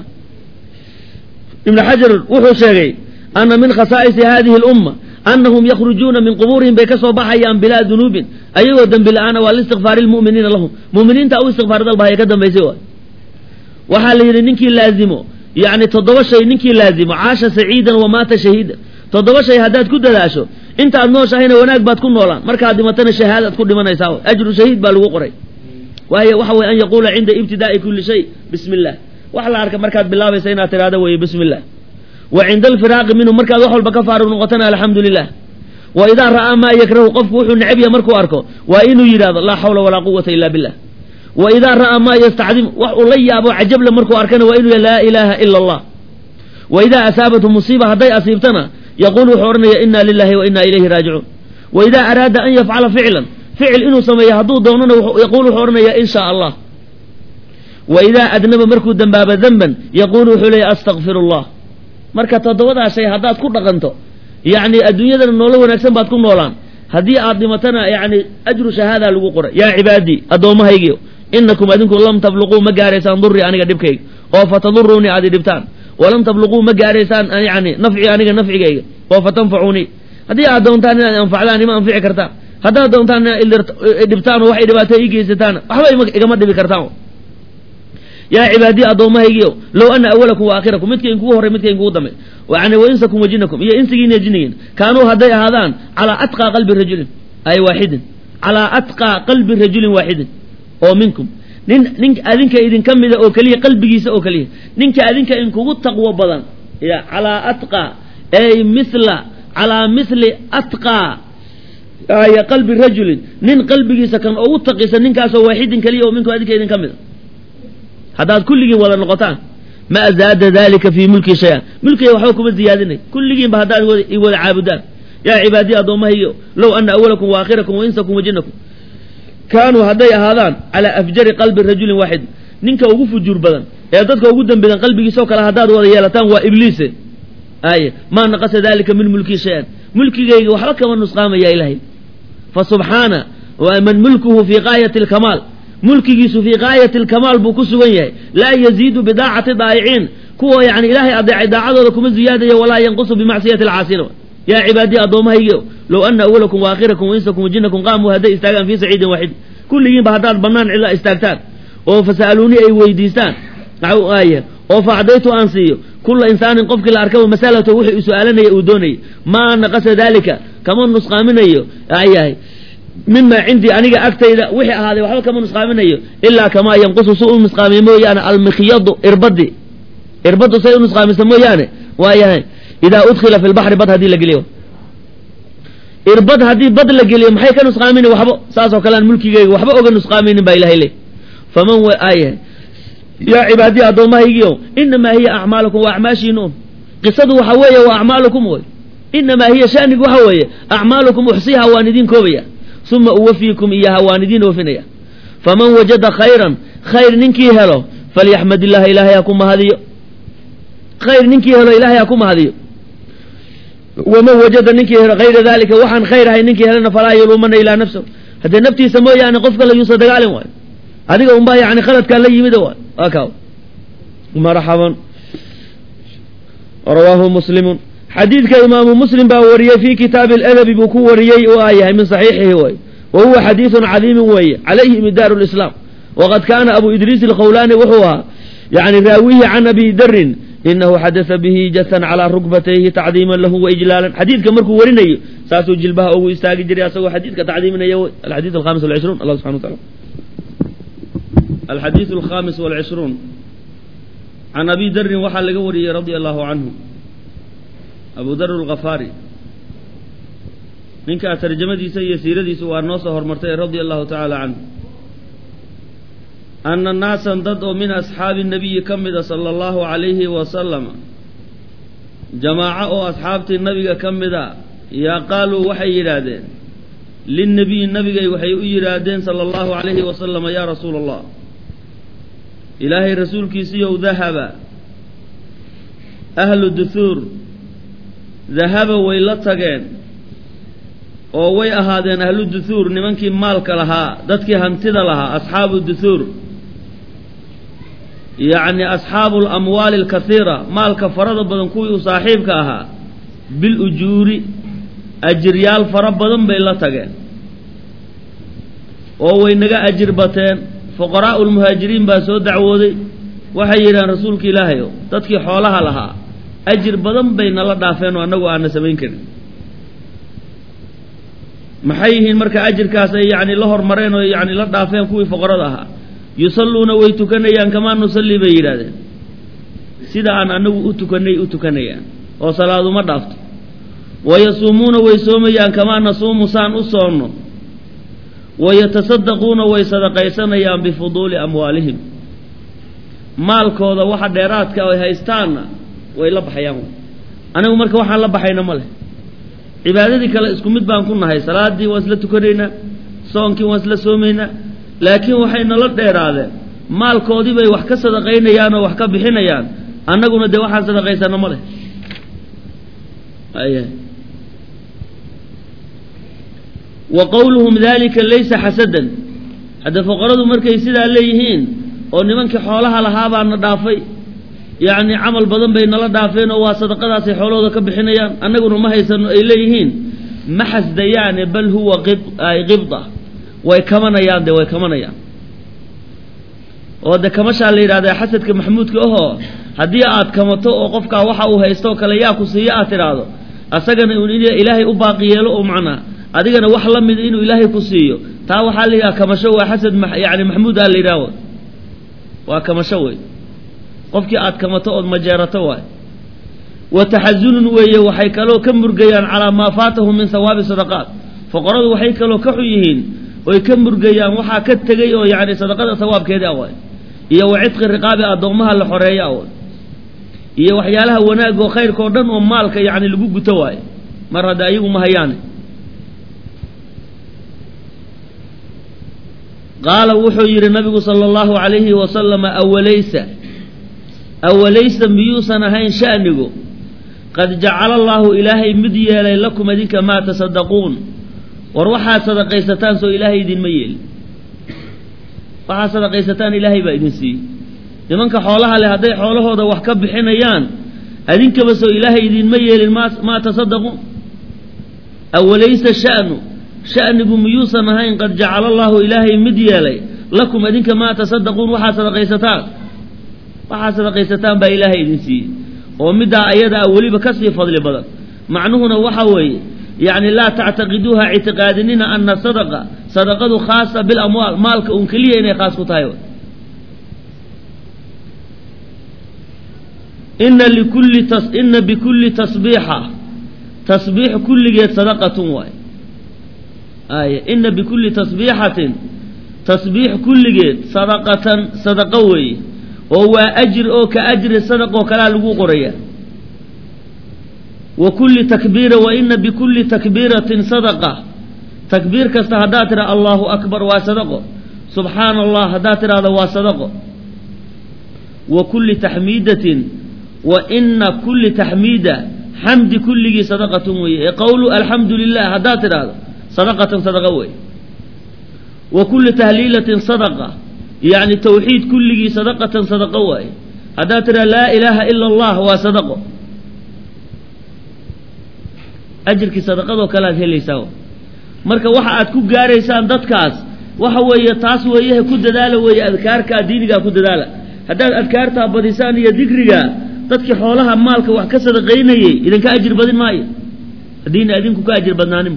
ibnu xajar wuxuu sheegay ana min khasaa'isi hadihi اlumma anahum yakhrujuuna min qubuurihim bay ka soo baxayaan bilaa dunuubin ayagoo dembi la-aana waa liistikfaari lmu'miniina lahum mu'miniinta u istikfaar dalbahaya ka dambaysay waay waxaa la yidhi ninkii laazimo yani 7 shay ninkii laazimo caasha saciidan wa maata shahiidan 7 shay haddaad ku dadaasho intaad nooshahayna wanaag baad ku noolaan markaad dhimatana shahaadaad ku dhimanaysaa ajru shahiid baa lagu qoray waayo waxa weye an yaquula cinda ibtidaa'i kulli shay bismi illah wax la arka markaad bilaabaysa inaad tidhahdo weye bismi illah wa cinda alfiraaqi minhu markaad wax walba ka faaruq noqotana alxamdu lilah wa idaa ra'aa maa yakrahu qofku wuxuu necab yahay markuu arko waa inuu yidhahdo laa xawla walaa quwata illa billah wa idaa ra'aa maa yastacdim wax uu la yaabo cajable markuu arkana waa inuu laa ilaaha ila allah wa idaa asaabathu musiiba hadday asiibtana yaquul wuxuu odhanaya ina lilahi wa ina ilayhi raajicuun wa idaa araada an yafcala ficlan ficil inuu sameeyo hadduu doonana yaquul wuxuu odhanaya in shaa allah wa idaa adnaba markuu dembaaba denban yaquulu wuxuu leeya astakfir allah marka 7 shay haddaad ku dhaqanto yani adduunyadana noolo wanaagsan baad ku noolaan haddii aad dhimatana yani ajru shahaada lagu qoray yaa cibaadii addoommahaygiio inakum adinku lam tabluquu ma gaaraysaan durii aniga dhibkayga oo fataduruunii aad i dhibtaan walam tabluquu ma gaaraysaan yani nafci aniga nafcigayga oo fatanfacuunii haddii aad doontaan inaad anfacdaan ima anfici kartaan haddaad doontaan inaad dhibtaan oo waxay dhibaato ii geysataan waxba igama dhibi kartaan yaa cibaadiyi addoommahaygiio low ana awalakum wa aakhirakum midkayn kugu horray midkayn kugu dambe yani wainsakum wa jinnakum iyo insigiin iyo jinnigiin kaanuu hadday ahaadaan calaa atqaa qalbi rajulin ay waaxidin calaa atqaa qalbi rajulin waaxidin oo minkum nin adinka idinka mida oo keliya qalbigiisa oo keliya ninka adinka inkugu taqwo badan ya calaa atqaa ay mithla calaa mithli atqaa ay qalbi rajulin nin qalbigiisa kan ugu taqisan ninkaasoo waaxidin keliya oo minkum adinka idinka mida haddaad kulligiin wada noqotaan ma zaada dalika fii mulki shay-an mulkiga waxba kuma ziyaadinay kulligiinba haddaad wada caabudaan yaa cibaadiyi addoommahaygiio low ana awalakum waakhirakum wainsakum wa jinnakum kaanuu hadday ahaadaan calaa afjari qalbi rajulin waaxid ninka ugu fujur badan ee dadka ugu dambeeyan qalbigiisa kala hadaad wada yeelataan waa ibliis ay ma naqasa dalika min mulki shay'an mulkigayga waxba kama nusqaamaya ilaahay fa subhana wa man mulkuhu fi ghayati al-kamal mulkigiisu fi ghayati al-kamal buu ku sugan yahay la yaziidu bidaa'ati daa'icin kuwa yani ilaahay adeecay daacadooda kuma ziyaadayo walaa yanqusu bi ma'siyati al-'aasina ya ibadi adoomahayga law anna awwalakum wa akhirakum wa insakum wa jinnakum qamu hada istaagan fi sa'idin wahid kulligiin ba hadaad banaan ila istaagtaan oo fasaaluni ay weydiistaan aaye oo faacdaytu aan siiyo kullu insaanin qofkii la arkay mas'alatu wixii su'aalanaya uu doonay ma naqasa dalika kama nusqaaminayo ayahay mimma cindi aniga agtayda wixii ahaaday waxba kama nusqaaminayo illa kama yanqusu suu nusqaamay mooyaane al-mikhyad irbadu say nusqaamisa mooyaane waayahay idaa udkhila fi al-bahri bad hadii la geliyo irbad hadii bad la geliyo maxay ka nusqaamin waxba saas oo kale aan mulkigeyga waxba oga nusqaaminin ba ilaahay leey faman wa ayahay يا عبادي أدوما هيجيو إنما هي أعمالكم وأعماشينهم قصده وحوية وأعمالكم وي إنما هي شأنك وحوية أعمالكم أحصيها واندين كوبيا ثم أوفيكم إياها واندين وفنيا فمن وجد خيرا خير ننكي هلو فليحمد الله إلهيكم هذه خير ننكي هلو إلهيكم هذه ومن وجد ننكي غير ذلك وحن خير هاي ننكي هلنا فلا يلومن إلى نفسه هذا نبتي سموه يعني قفك لا يصدق عليهم واي هذا أمبا يعني خلت كان لي مدوان أكاو مرحبا رواه مسلم حديث كإمام مسلم باوريه في كتاب الأدب بكو وريه وآيه من صحيحه وهو حديث عظيم وي عليه مدار الإسلام وقد كان أبو إدريس الخولاني وحوها يعني راويه عن أبي در إنه حدث به جثا على ركبتيه تعظيما له وإجلالا حديث كمركو وريني ساسو جلبها أو إستاقي جرياسه حديث كتعظيمنا الحديث 25 الله سبحانه وتعالى الحديث 25 عن أبي ذر وحل قوري رضي الله عنه أبو ذر الغفاري منك ترجمتي سي سيردي سوار نوصه مرتين رضي الله تعالى عنه أن الناس انضدوا من أصحاب النبي كمد صلى الله عليه وسلم جماعة أصحاب النبي كمد يا قالوا وحي يرادين للنبي النبي وحي يرادين صلى الله عليه وسلم يا رسول الله إلهي رسول كيسيو ذهب أهل الدثور ذهب ويلتقين أو وي أهادين أهل الدثور نمانكي مالك لها دتكي هنتد لها أصحاب الدثور يعني أصحاب الأموال الكثيرة مالك فرد بدن كوي صاحبك أها بالأجور أجريال فرد بدن بيلتقين أو وينغا أجر باتين فقراء المهاجرين باسو دعوودي waxay yiraan rasuulka ilaahay dadkii xoolaha lahaa ajir badan bay nala dhaafeen oo anagu aan sameyn karin maxay yihiin marka ajirkaas ay yaani la hormareen oo yaani la dhaafeen kuwii faqarada ahaa yusalluuna way tukanayaan kama nusalli bay yiraahdeen sida aan anagu u tukanayaan oo salaadu ma dhaafto wayasuumuuna way soomayaan kama nasuumu saan u soonno ويتصدقون ويصدقيسن يام بفضول أموالهم مال كوذا واحد ديرات كأو هيستانا ويلبح يام أنا أمرك واحد لبح ينا ماله عبادتي كلا اسكم مدبان كنا هاي صلاة دي وصلت كرينا صون كي وصل سومينا لكن وحين الله ديرات مال كودي بي وحكا صدقينا يانا وحكا بحنا يان أنا قلنا دي واحد صدقيسنا ماله أيه وقولهم ذلك ليس حسدا هذا فقرضوا مركي سيدا ليهين ونمانك حولها لهابا ندافي يعني عمل بدن بين الله دافين وصدقات حولها كبحنيان أنقول ما هيسن إليهين ما حسد يعني بل هو غبطة ويكمنيان ده ويكمنيان وده كمشى اللي هذا حسد كمحمود كأهو هدي آت كمتو وقفك وحا وهيستو كلياكو سيئات هذا أسجن إلهي أباقي له معنا adigana wax la mid inuu ilaahay ku siiyo taa waxa la yiraahdaa kamasho waa xasad yaani maxmuud la yiraahdo waa kamasho way qofkii aad kamato oo majeerato way wa tahazunun way waxay kalo ka murgayaan ala ma faatahu min sawabi sadaqat faqaradu waxay kalo ka xuyihiin oo ka murgayaan waxa ka tagay oo yaani sadaqada sawaabkeeda way iyo wacid riqaabi adoomaha la xoreeyo iyo waxyaalaha wanaag oo khayrka oo dhan oo maalka yaani lagu guto way mar hada ayagu ma hayaan قال وحو يري النبي صلى الله عليه وسلم أوليس ميوسن هين شأنه قد جعل الله إلهي مديا لكم ذيك ما تصدقون وروحا صدقيستان سو إلهي دين ميل وحا صدقيستان إلهي بإذن سي لمنك حولها لهذي حوله هذا وحكب حنيان أذنك بس إلهي دين ميل ما تصدقون أوليس شأنكم ميوسن هين قد جعل الله إلهي مديا لكم ذيك ما تصدقون وحا صدقيستان بإلهي دين سي ومدى أيضا أولي بكسر فضل بدل معنوهنا وحوي يعني لا تعتقدوها اعتقادنين أن صدقة خاصة بالأموال مالك أنكلية إني خاص كتايو إن بكل تصبيح كل جيد صدقة واي إن بكل تصبيح كل جيد صدقة وي وهو أجر أو كأجر الصدقة وكلا لقو قرية وكل تكبيرة وإن بكل تكبيرة صدقة تكبير كستهداتر الله أكبر وصدقه سبحان الله هداتر هذا وصدقه وكل تحميدة وإن كل تحميدة حمد كل صدقة قول الحمد لله هداتر هذا صدقة وي وكل تهليلة صدقة يعني توحيد كله صدقة واي هذا ترى لا إله إلا الله وصدقه أجرك صدقة وكلا هلي سوا مركا waxa aad ku gaaraysaan dadkaas waxa weeye taas weeye ku dadaala weeye adkaarka diiniga ku dadaala haddii adkaarta badisaan iyo dhikriga dadkii xoolaha maalka wax ka sadaqeynayay idinka ajir badin maayo diin idinku ka ajir badnaanin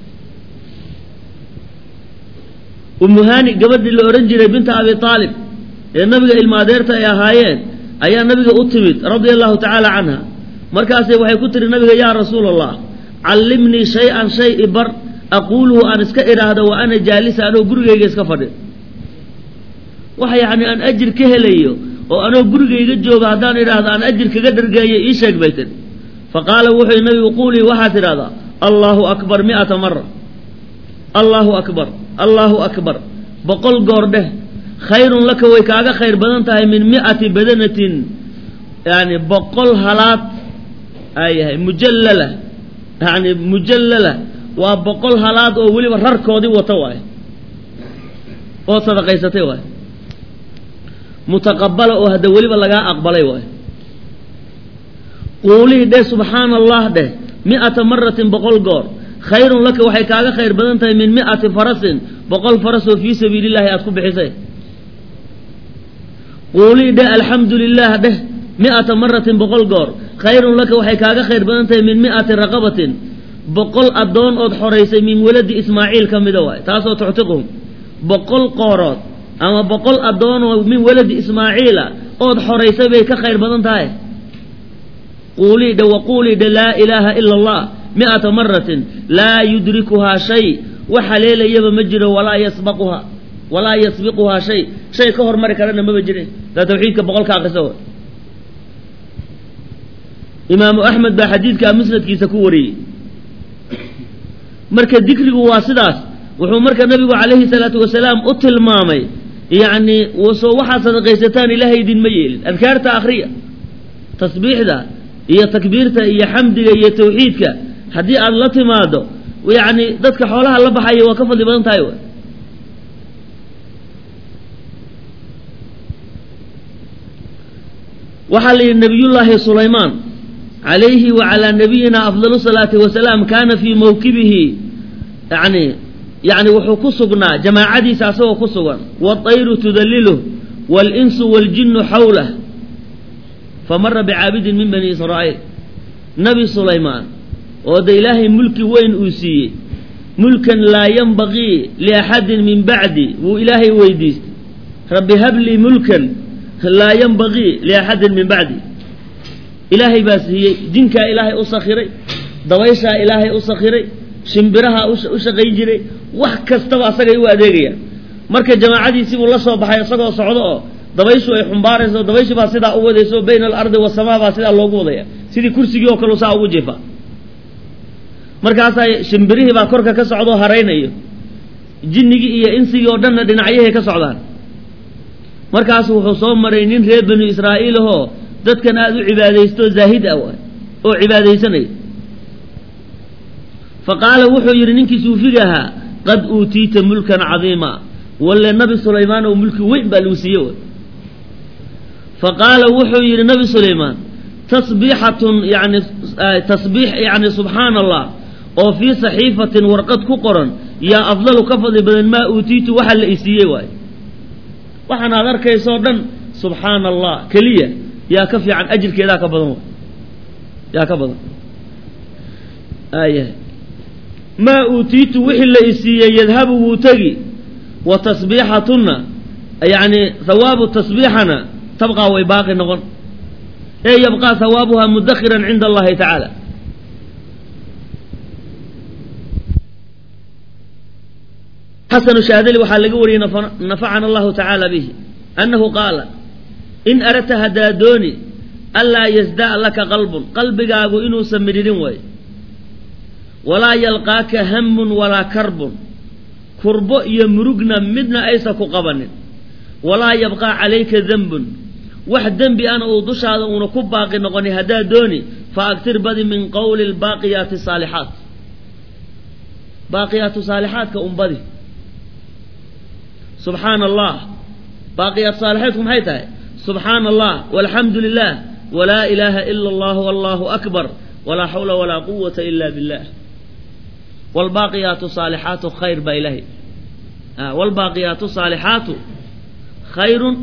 umuhani gabadhii la oran jiray binta abi talib ee nabiga ilmaadeerta ay ahaayeen ayaa nabiga u timid radiyallahu ta'ala anha markaas waxay ku tiri nabiga yaa rasuulallah callimni shay'an bar aquluhu an iska iraahdo wa ana jaalisa anoo gurigeyga iska fadhiyo waxa yaani aan ajir ka helayo oo anoo gurigeyga jooga hadaan iraahdo aan ajir kaga dhargeeyo ii sheeg baytan faqala wuxuu nabigu quli waxa tirada allahu akbar 100 marra allahu akbar boqol goor dheh khayrun laka way kaaga khayr badan tahay min 100 badanatin yani boqol halaad ayahay mujallala waa boqol halaad oo waliba rarkoodii wata waay oo sadaqaysatay waay mutaqabbala oo hada waliba laga aqbalay waay quli de subhanallah de 100 marratin boqol goor khayrun laka waxay kaaga khayr badan tahay min 100 farasin boqol faras oo fi sabilillah aad ku bixisay quli de alhamdulillah de 100 marratin boqol goor khayrun laka waxay kaaga khayr badan tahay min 100 raqabatin boqol adoon oo xoreysay min waladi ismaaciil kamida waay taasoo tuxtiqum boqol qoorood ama boqol adoon oo min waladi ismaaciila oo xoreysay bay ka khayr badan tahay quli de la ilaha illa allah 100 marratin la yudrikuha shay وحليل يبا مجرى ولا يسبقها شيء كهر مري كرنا ما بجري لا توحيدك بقولك عقسوه إمام أحمد بحديث كمسند كي سكوري مركز ذكره واسداس وحو مركز النبي عليه الصلاة والسلام أطل مامي يعني وصوحا صدقيستان إلهي دين ميل أذكارت آخرية تصبيح ذا هي تكبيرته هي حمدك هي توحيدك حديث الله تماده ويعني ذاتك حولها الله بحي وكفل لبنان تايوه وحل النبي الله سليمان عليه وعلى نبينا أفضل الصلاة والسلام كان في موكبه يعني وحكو سقنا جماعة ساسوا كسوا والطير تذلله والإنس والجن حوله فمر بعابد من بني إسرائيل نبي سليمان وذا إلهي ملك وين أوسيه ملكا لا ينبغي لأحد من بعدي وإلهي ويديس ربي هب لي ملكا لا ينبغي لأحد من بعدي إلهي بس هي جنك إلهي أسخري ضويشها إلهي أسخري شمبرها أشغيجري وحكستوا أسغي وأديريا مركز جماعة يسيبوا الله صباحا يسقوا صعودا ضويشوا يحنبارسوا ضويشوا باسدا أوديسوا بين الأرض والسماء باسدا الله قوضيا سيدي كرسي وكلوا ساعة وجفا markaas ay shimbirihi baa korka ka socdo hareynay jinnigii iyo insigii oo dhanna dhinacyahay ka socdaan markaas wuxuu soo maray nin reer banu israa'iil ahoo dadkan aad u cibaadaysto zaahid ah oo cibaadaysanaya faqaala wuxuu yidhi ninkii suufiga ahaa qad uutiita mulkan cadiima walle nabi sulaymaan oo mulki weyn baa lagu siiye faqaala wuxuu yidhi nabi sulaymaan tasbiixatun yani tasbiix yani subxaana allah oo fii saxiifatin warqad ku qoran yaa afdalu ka fadli badan maa uutiitu waxa la isiiyey waaye waxaan aad arkaysoo dhan subxaana allah keliya yaa ka fiican ajirkeedaa ka badan yaa ka badan maa uutiitu wixii la isiiyey yadhabu wuu tegi wa tasbiixatunna yani hawaabu tasbiixana tabqaa way baaqi noqon ee yabqaa hawaabuha mudakhiran cinda allahi tacaala xasanu shaadali waxaa laga wariyey nafacana allahu tacaala bihi annahu qaala in aradta haddaa dooni anlaa yasdaa laka qalbun qalbigaagu inuusan midhirin waayo walaa yalqaaka hamun walaa karbun kurbo iyo murugna midna aysan ku qabanin walaa yabqaa calayka dembun wax dembi ana uu dushaada uuna ku baaqi noqoni haddaa dooni fa agtir badi min qowli lbaaqiyaati saalixaat baaqiyaatu saalixaadka unbadi subxaana allah baaqiyaatu saalixaadku maxay tahay subxaana allah walxamdu lilah walaa ilaaha ila allah wallahu akbar walaa xawla walaa quwata ila billah wlbaaqiyaatu saalixaatu khayr baa ilahay wlbaaqiyaatu saalixaatu khayrun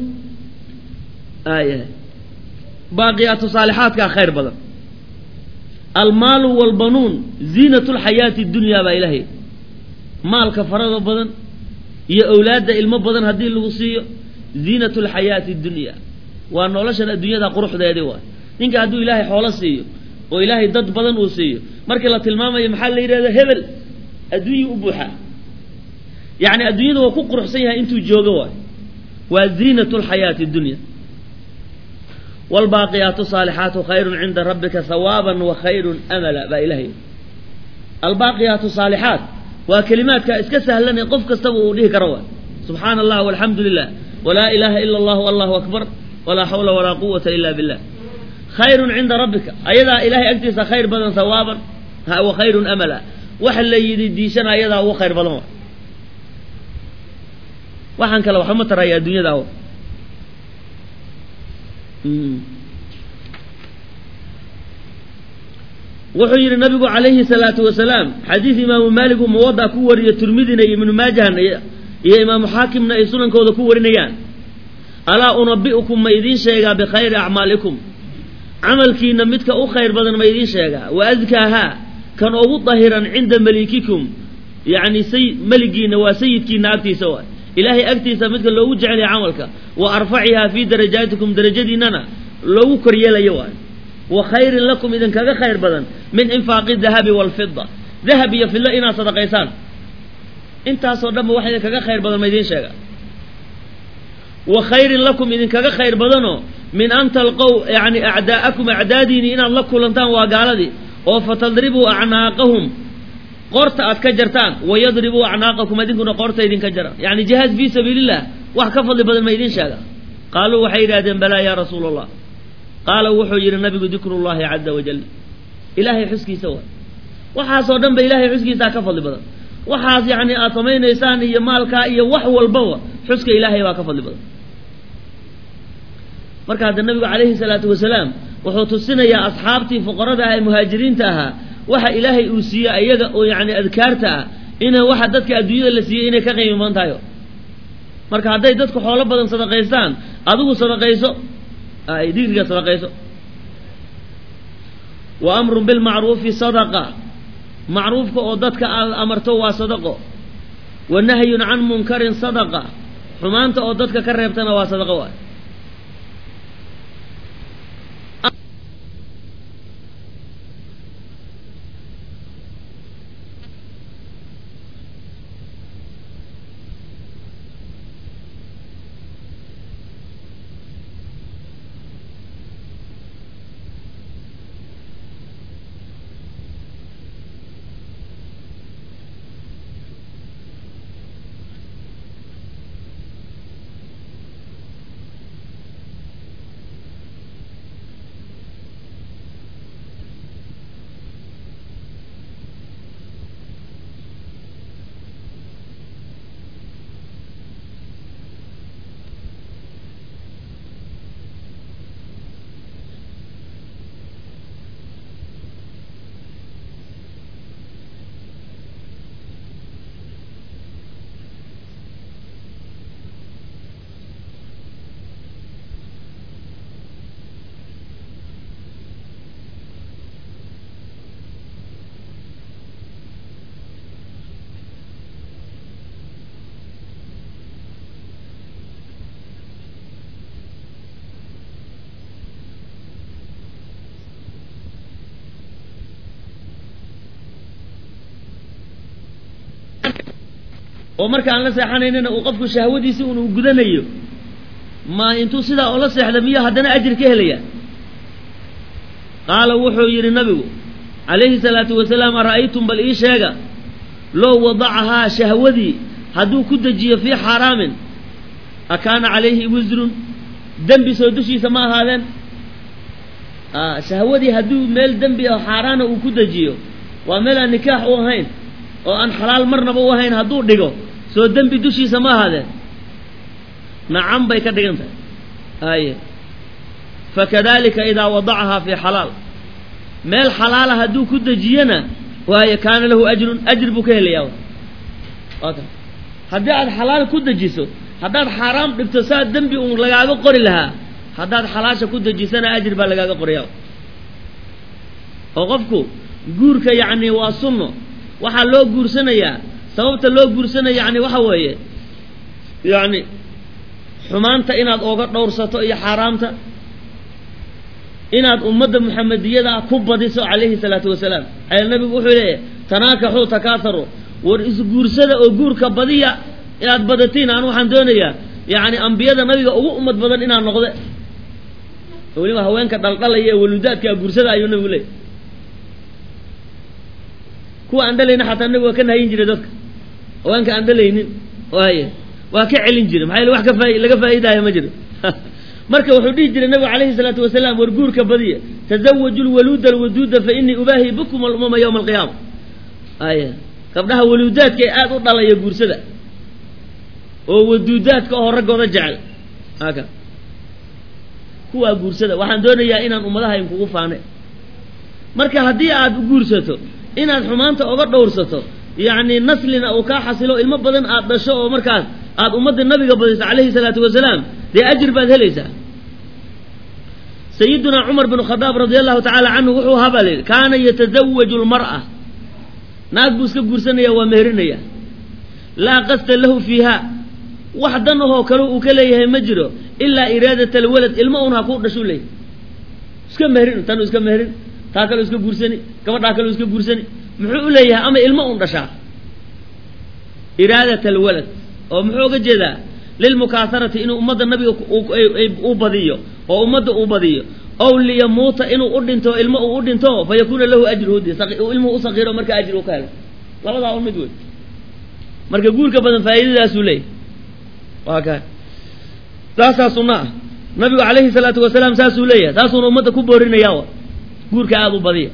baaqiyaatu saalixaadkaa khayr badan almaalu walbanuun ziinat lxayaati dunyaa baa ilahay maalka farada badan iyo awlaadda ilmo badan haddii lagu siiyo ziinat lxayaati dunya waa noloshan adduunyada quruxdeedii waay ninka hadduu ilaahay xoolo siiyo oo ilaahay dad badan uu siiyo markii la tilmaamayo maxaa la yidhahda hebel adduunyii u buuxaa yacni adduunyada waa ku quruxsan yahay intuu joogo waay waa ziinat lxayaati dunya wlbaaqiyaatu saalixaatu khayrun cinda rabbika hawaaban wa khayrun amala baa ilahay albaaqiyaatu saalixaat waa kelimaadka iska sahlanay qof kastaba uu dhihi karo waay subxaana allah walxamdu lilah walaa ilaaha ila allah wallahu akbar walaa xawla walaa quwata ila billah khayrun cinda rabbika ayadaa ilahay agtiisa khayr badan hawaaban wa khayrun amala waxa la yidhi diishana ayadaa ugu khayr badan waay waxaan kale waxba ma taraya adduunyada wuxuu yidhi nabigu calayhi salaatu wasalaam xadiis imaamu maalik uu muwadaa ku wariyo tirmidina iyo ibnu maajahna iyo imaamu xaakimna ay sunankooda ku warinayaan alaa unabi'ukum ma idiin sheegaa bikhayri acmaalikum camalkiina midka u khayr badan ma idiin sheegaa wa adkaahaa kan ugu dahiran cinda malikikum yacni meligiina waa sayidkiina agtiisa waay ilaahay agtiisa midka loogu jecelaya camalka wa arfacihaa fii darajaatikum darajadiinana loogu koryeelayo waay wa khayrin lakum idinkaga khayr badan min infaaqi dahabi waalfida dahab iyo fidlo inaad sadaqaysaan intaasoo dhanba wax idinkaga khayr badan ma idiin sheega wa khayrin lakum idinkaga khayr badanoo min an talqow yani acdaa'akum acdaadiini inaad la kulantaan waa gaaladii oo fatadribuu acnaaqahum qoorta aad ka jartaan wayadribuu acnaaqakum idinkuna qoorta idinka jara yani jihaad fii sabiilillah wax ka fadli badan ma idiin sheega qaaluu waxay yidhahdeen balaa yaa rasuula allah qaala wuxuu yidhi nabigu dikru llahi caza wajal ilaahay xuskiisa waay waxaasoo dhan ba ilaahay xuskiisaa ka fadli badan waxaas yani aad samaynaysaan iyo maalkaa iyo wax walbaba xuska ilaahay baa ka fadli badan marka hadda nabigu calayhi salaatu wasalaam wuxuu tusinayaa asxaabtii fuqarada ah ee muhaajiriinta ahaa waxa ilaahay uu siiyey ayaga oo yani adkaarta ah ina waxa dadka adduunyada la siiyey inay ka qiimo badan tahay marka hadday dadku xoolo badan sadaqaystaan adigu sadaqayso digriga sadaqayso wa amrun bilmacruufi sadaqa macruufka oo dadka aad amarto waa sadaqo wa nahyun can munkarin sadaqa xumaanta oo dadka ka reebtana waa sadaqo waay ومركا أن لسيحانيننا وقفك شهودي سيئون وقدنيو ما انتو سيدا أولا سيحدا مياه هدنا أجر كهليا قال وحو يري النبي عليه الصلاة والسلام رأيتم بالإيشاقة لو وضعها شهودي هدو كدجي في حرام أكان عليه وزر دنبي سودوشي سما هذا شهودي هدو ميل دنبي أو حرانة وكدجيو وميل نكاح وهين وأن حلال مرنا بوهين هدو ديقو سو دنبي دوشي سما هذا نعم بيكا ديقنت فكذلك إذا وضعها في حلال ميل حلال هدو كدجينا وهي كان له أجر بكهليا هداد حلال كدجيسو هداد حرام اقتصاد دنبي لغاقا قري لها هداد حلاشا كدجيسنا أجر با لغاقا قريا وقفكو قورك يعني واصنو وحا لو قورسنا يا سببت لو قورسنا يعني وحا ويه يعني حمانتا إناد أوغا دورساتو إيا حرامتا إناد أمد محمدية كبديسو عليه الصلاة والسلام أي النبي وحوله تناكحوا تكاثروا ورئيس قورسدا أو قورك بدية إناد بدتين أنو حندونيا يعني أنبياء النبي أو أمد بدن إناد نقضي ولما هوانك دلقل ولودات كقورسدا أيو النبي وليه كو عندلينا حتى النبي وكان هينجري دوك هوانك عندلينين وهي وكعل انجري maxay wax ka laga faa'iidayo ma jiro marka wuxuu dhigi jiray nabi kaleey salaatu wasalaam warguurka badiya tazawwajul walud alwudud fa inni ubahi bikum al umma yawm al qiyamah gabdhaha waludaadka aad u dhalaya guursada oo wadudaadka oo ragooda jecel haka kuwa guursada waxaan doonayaa inaan ummadaha in kugu faanay marka hadii aad u guursato inaad xumaanta uga dhowrsato يعني نسلنا أو كحصلوا المبدن أدشوا مركز أد أمد النبي قبل عليه الصلاة والسلام لأجر بعد هليسا سيدنا عمر بن الخطاب رضي الله تعالى عنه وحو هبل كان يتزوج المرأة ناقبس كبرسنية ومهرنية لا قصد له فيها وحدنه كلو وكليه مجره إلا إرادة الولد المؤنها قوة شو ليه اسكم مهرن تنو اسكم مهرن تاكلوا اسكم برسني كما تاكلوا اسكم برسني محو ليه أما المؤن رشا إرادة الولد ومحو جدا للمكاثرة إنه أمد النبي أوبضيه وأمد أوبضيه أو ليموت إنه أردنته الماء أردنته فيكون له أجر هدي علمه صغير ومرك أجر وكاله لا لا أقول مدول مرك يقول كبدن فائدة سولي وهكذا تاسع صنع النبي عليه الصلاة والسلام ساسولية تاسع أمد كبرين ياوا قول كأبو بضيه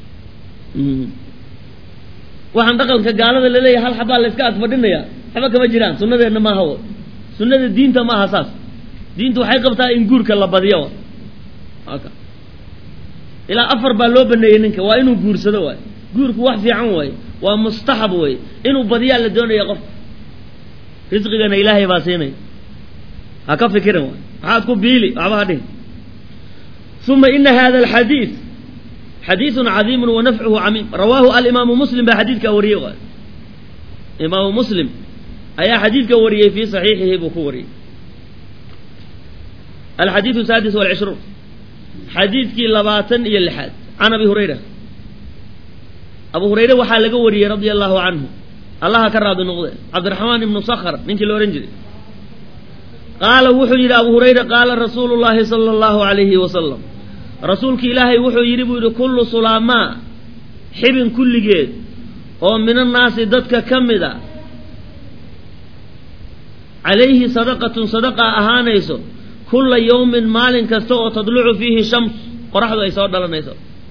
waxaan dhaqanka gaalada la leeyahay hal xabaa la iska adfadhinaya xaba kama jiraan sunnadeena ma hawo sunnada diinta ma hasaas diintu waxay qabtaa in guurka la badiyo haka ila afar baa loo baneeyay ninka waa inuu guursado waay guurku wax fiican waay waa mustahab waay inuu badiya la doonayo qof rizqigana ilaahay baa siinay haka fikiran waay waxaad ku biili waxba hadhin thumma inna hadha alhadith حديث عظيم ونفعه عميم رواه الإمام مسلم بحديث كوريه إمام مسلم أي حديث كوريه في صحيحه بكوري الحديث السادس والعشرون حديث كي لباتن يلحد عن أبي هريرة أبو هريرة وحال كوريه رضي الله عنه الله كراد النقضة عبد الرحمن بن صخر من كيلورنجري قال وحي أبو هريرة قال رسول الله صلى الله عليه وسلم رسولك إلهي وحو يريبو كل صلاما حبن كل جيد ومن الناس ضدك كمدا عليه صدقة أهانيسو كل يوم مال كستو تطلع فيه شمس قرحة يسود لنيسو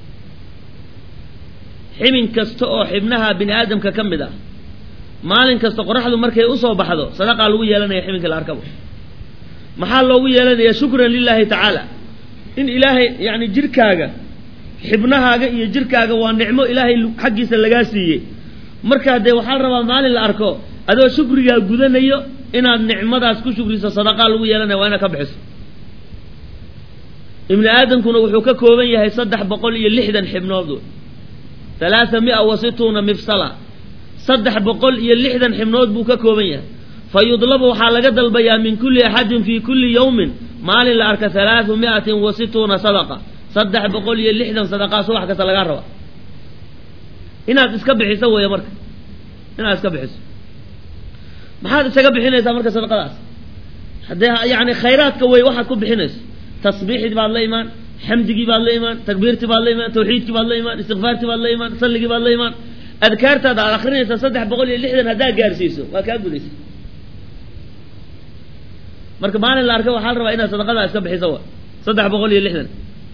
حبن كستو حبنها بن آدم ككمدا مال كستو قرحة مركي أصو بحضو صدقة لوية لنا يحبنك الأركب محال لوية لنا شكرا لله تعالى إن إلهي يعني جركاغا حبناها iyo jirkaaga waa nicmo ilaahay xaqiisa laga siiyay marka de waxaan rabaa maalin la arko adoo shukriga gudanayo inaad nicmadaas ku shukriso sadaqa lagu yeelanayo waa inaad ka bixiso ibn aadamkuna wuxuu ka kooban yahay 360 xibnood 360 mifsala 360 xibnood buu ka kooban yahay fayudlabu waxa laga dalbayaa min kulli ahadin fi kulli yawmin مال الأرك 360 صدقة صدح بقول يلحدن صدقة صباح كسل جربا هنا تسكب حسوا يا مرك هنا تسكب حس maxaad isaga bixinaysaa marka sadaqadaas haddee yani khayraadka wey waxaad ku bixinayso tasbiixdii baad la imaan xamdigii baad la imaan takbiirtii baad la imaan tawxiidkii baad la imaan istikfaartii baad la imaan salligii baad la imaan adkaartaada aad akrinaysaa 360 haddaa gaarsiiso waa kaa gudaysa marka maalin la arkay waxaa la rabaa inaad sadaqada iska bixiso wa 360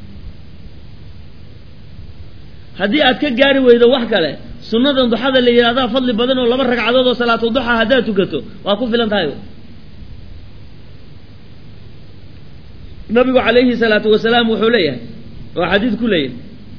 haddii aad ka gaari weydo wax kale sunnadan duxada la yidhahdaa fadli badan oo 2 ragcadood oo salaatu duxa haddaad tukato waa ku filan tahay nabigu calayhi salaatu wasalaam wuxuu leeyahay oo xadiid ku leeyahay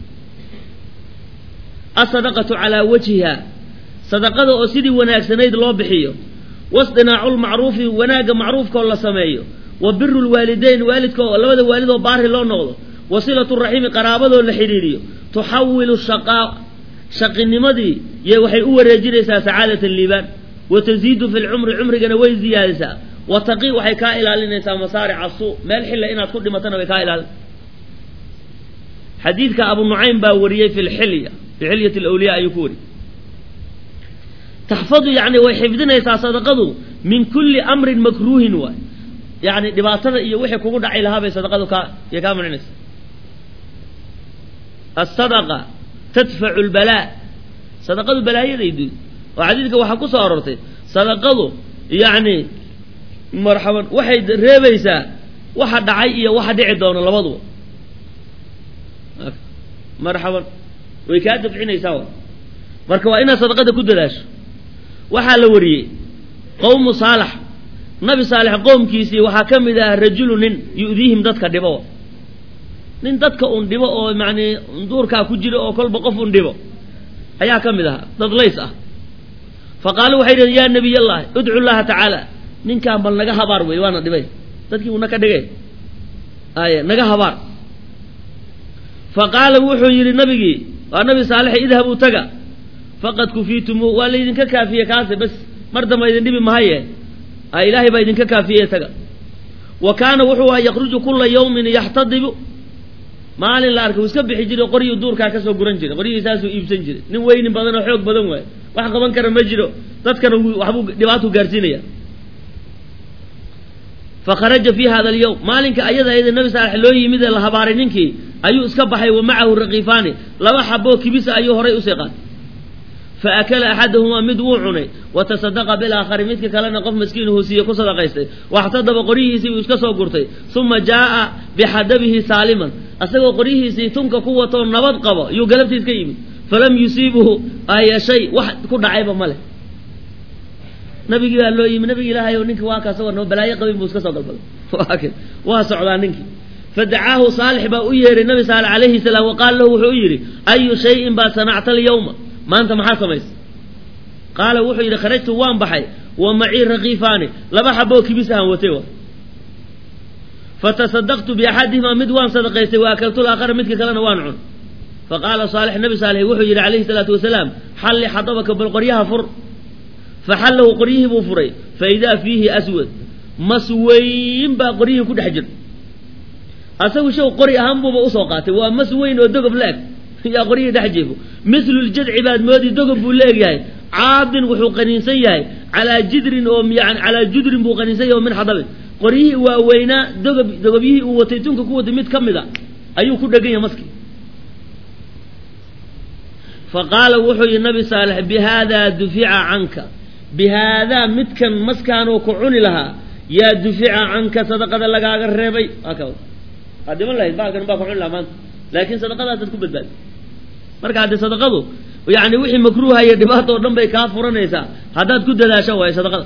asadaqatu calaa wajhiha sadaqada oo sidii wanaagsanayd loo bixiyo wasdinaacu lmacruufi wanaagga macruufkaoo la sameeyo wa biru lwaalidayn waalidka oo labada waalid oo baari loo noqdo wa silatu raximi qaraabadoo la xidhiiriyo tuxawilu shaqinimadii waxay u wareejinaysaa sacaadatan liibaan wa taziidu fi lcumri cumrigana way ziyaadisaa wa taqi waxay kaa ilaalinaysaa masaarica suu meel xilla inaad ku dhimatana way kaa ilaalin xadiidka abu nucaym baa wariyey fi xilyat alawliya ayuu ku wariyey taxfadu yani way xifdinaysaa sadaqadu min kulli amrin makruuhin waay yani dhibaatada iyo wixii kugu dhaci lahaa bay sadaqadu kaa marinaysa asadaqa tadfacu lbalaa sadaqadu balaayadaydu oo xadiidka waxaa ku soo aroortay sadaqadu yani marxaban waxay reebaysaa waxa dhacay iyo waxa dhici doono labaduba marxaban way kaa dafcinaysaa marka waa inaad sadaqada ku dadaasho waxaa la wariyey qowmu saalax nabi saalex qoomkiisii waxaa ka mid ah rajulu nin yu'diihim dadka dhibo nin dadka un dhibo oo yani duurkaa ku jira oo kolba qof un dhibo ayaa ka mid ahaa dad lays ah faqaaluu waxay yidhahdeen yaa nabiy allahi udcu llaha tacaala ninkaan bal naga habaar wey waana dhibay dadkii uuna ka dhigay naga habaar faqaala wuxuu yidhi nabigii waa nabi saalex idhabuu taga faqad kufiitumu waa laydinka kaafiye kaase bas mar damba idin dhibi mahaye ilaahay baa idinka kaafiye taga wa kaana wuxuu aha yakruju kula yawmin yaxtadibu maalin la arkay uu iska bixi jiray qoryo duurkaa ka soo guran jiray qoryihiisaasuu iibsan jiray nin weynin badan oo xoog badan waaye wax qaban kara ma jiro dadkana waxbuu dhibaatuu gaarsiinaya fakharaja fi hada alyawm maalinka ayada nabi saalex loo yimid ee la habaaray ninkii ayuu iska baxay wa macahu raqiifaani 2 xaboo kibisa ayuu horay usii qaatay faakala axadahumaa mid wuu cunay watasadaqa bilaakhari midka kalena qof maskiin hoosiye ku sadaqaystay waxtadaba qoryihiisii uu iska soo gurtay uma jaaa bixadabihi saaliman asagoo qoryihiisii tunka ku watoo nabad qabo yuu galabtiis ka yimid falam yusiibuhu aya shay wax ku dhacayba male nabigii baa loo yimi nabigi ilaahay oo ninka waa kaas warnoo balaayo qabin buu iska soo dalbaday waa socdaa ninkii fadacaahu saalix baa u yeeray nabi saalex calayhi salaam waqaala lahu wuxuu u yidhi ayu shayin baad sanacta alyawma maanta maxaa samaysay qaala wuxuu yidhi kharajtu waan baxay wa macii raqiifaani 2 xaboo kibis ahaan watay wa fatasadaqtu biaxadihimaa mid waan sadaqaystay wa akaltu laakhara midka kalena waan cun faqaala saalix nabi saalix wuxuu yidhi calayhi salaatu wasalaam xalli xadabaka bal qoryaha fur faxallahu qoryihii buu furay faidaa fiihi aswad mas weyn baa qoryihii ku dhex jira asagu shaw qori ahaan buuba usoo qaatay waa mas weyn oo dogob la-eg yaa qoryihii dhex jeefo mithlu ljadci baad moodi dogob buu la egyahay caadin wuxuu qaniinsan yahay calaa jidrin oo yani calaa judrin buu qaniinsan yahay oo min xadabin qoryihii waaweynaa dogobyihii uu watay tunka ku watay mid ka mid a ayuu ku dhegan yahay maskii faqaala wuxuu yihi nabi saalex bihaadaa dufica canka bihaadaa midkan maskaanoo ku cuni lahaa yaa dufica canka sadaqada lagaaga reebay waad dhiman lahayd baalkan baa ku cuni lahaa maanta laakiin sadaqadaasaad ku badbaadi marka haddii sadaqadu yani wixii makruuha iyo dhibaato o dhan bay kaa furanaysaa haddaad ku dadaasho waayo sadaqada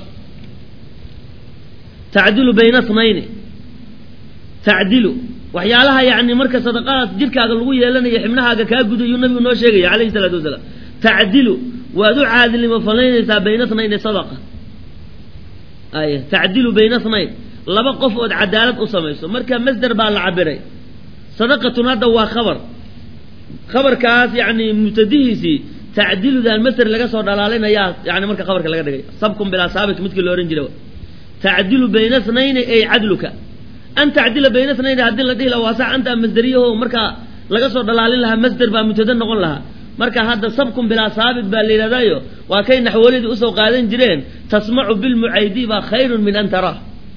tacdilu bayna tnayni tacdilu waxyaalaha yani marka sadaqadaas jirkaaga lagu yeelanayo xibnahaaga kaa gudayuu nabigu noo sheegaya calayhi salaatu wasalaam tacdilu waad u caadilnimo falaynaysaa bayna tnayni sadaqa tacdilu bayna tnayn 2 qof ood cadaalad u samayso marka masder baa la cabiray sadaqatun hadda waa khabarkaas yani mubtadihiisii tacdiludan masder laga soo dhalaalinayaa yani marka khabarka laga dhigay sabkun bilaa saabik midkii la ohan jiray tacdilu bayna tnayni ay cadluka an tacdila bayna tnayni haddii la dhihi laha waa sax anta masderiyaho markaa laga soo dhalaalin lahaa masder baa mubtada noqon lahaa marka hadda sabkum bilaa saabit baa la yidhahdayo waa kay naxwalidii usoo qaadan jireen tasmacu bilmucaydi baa khayrun min an taraa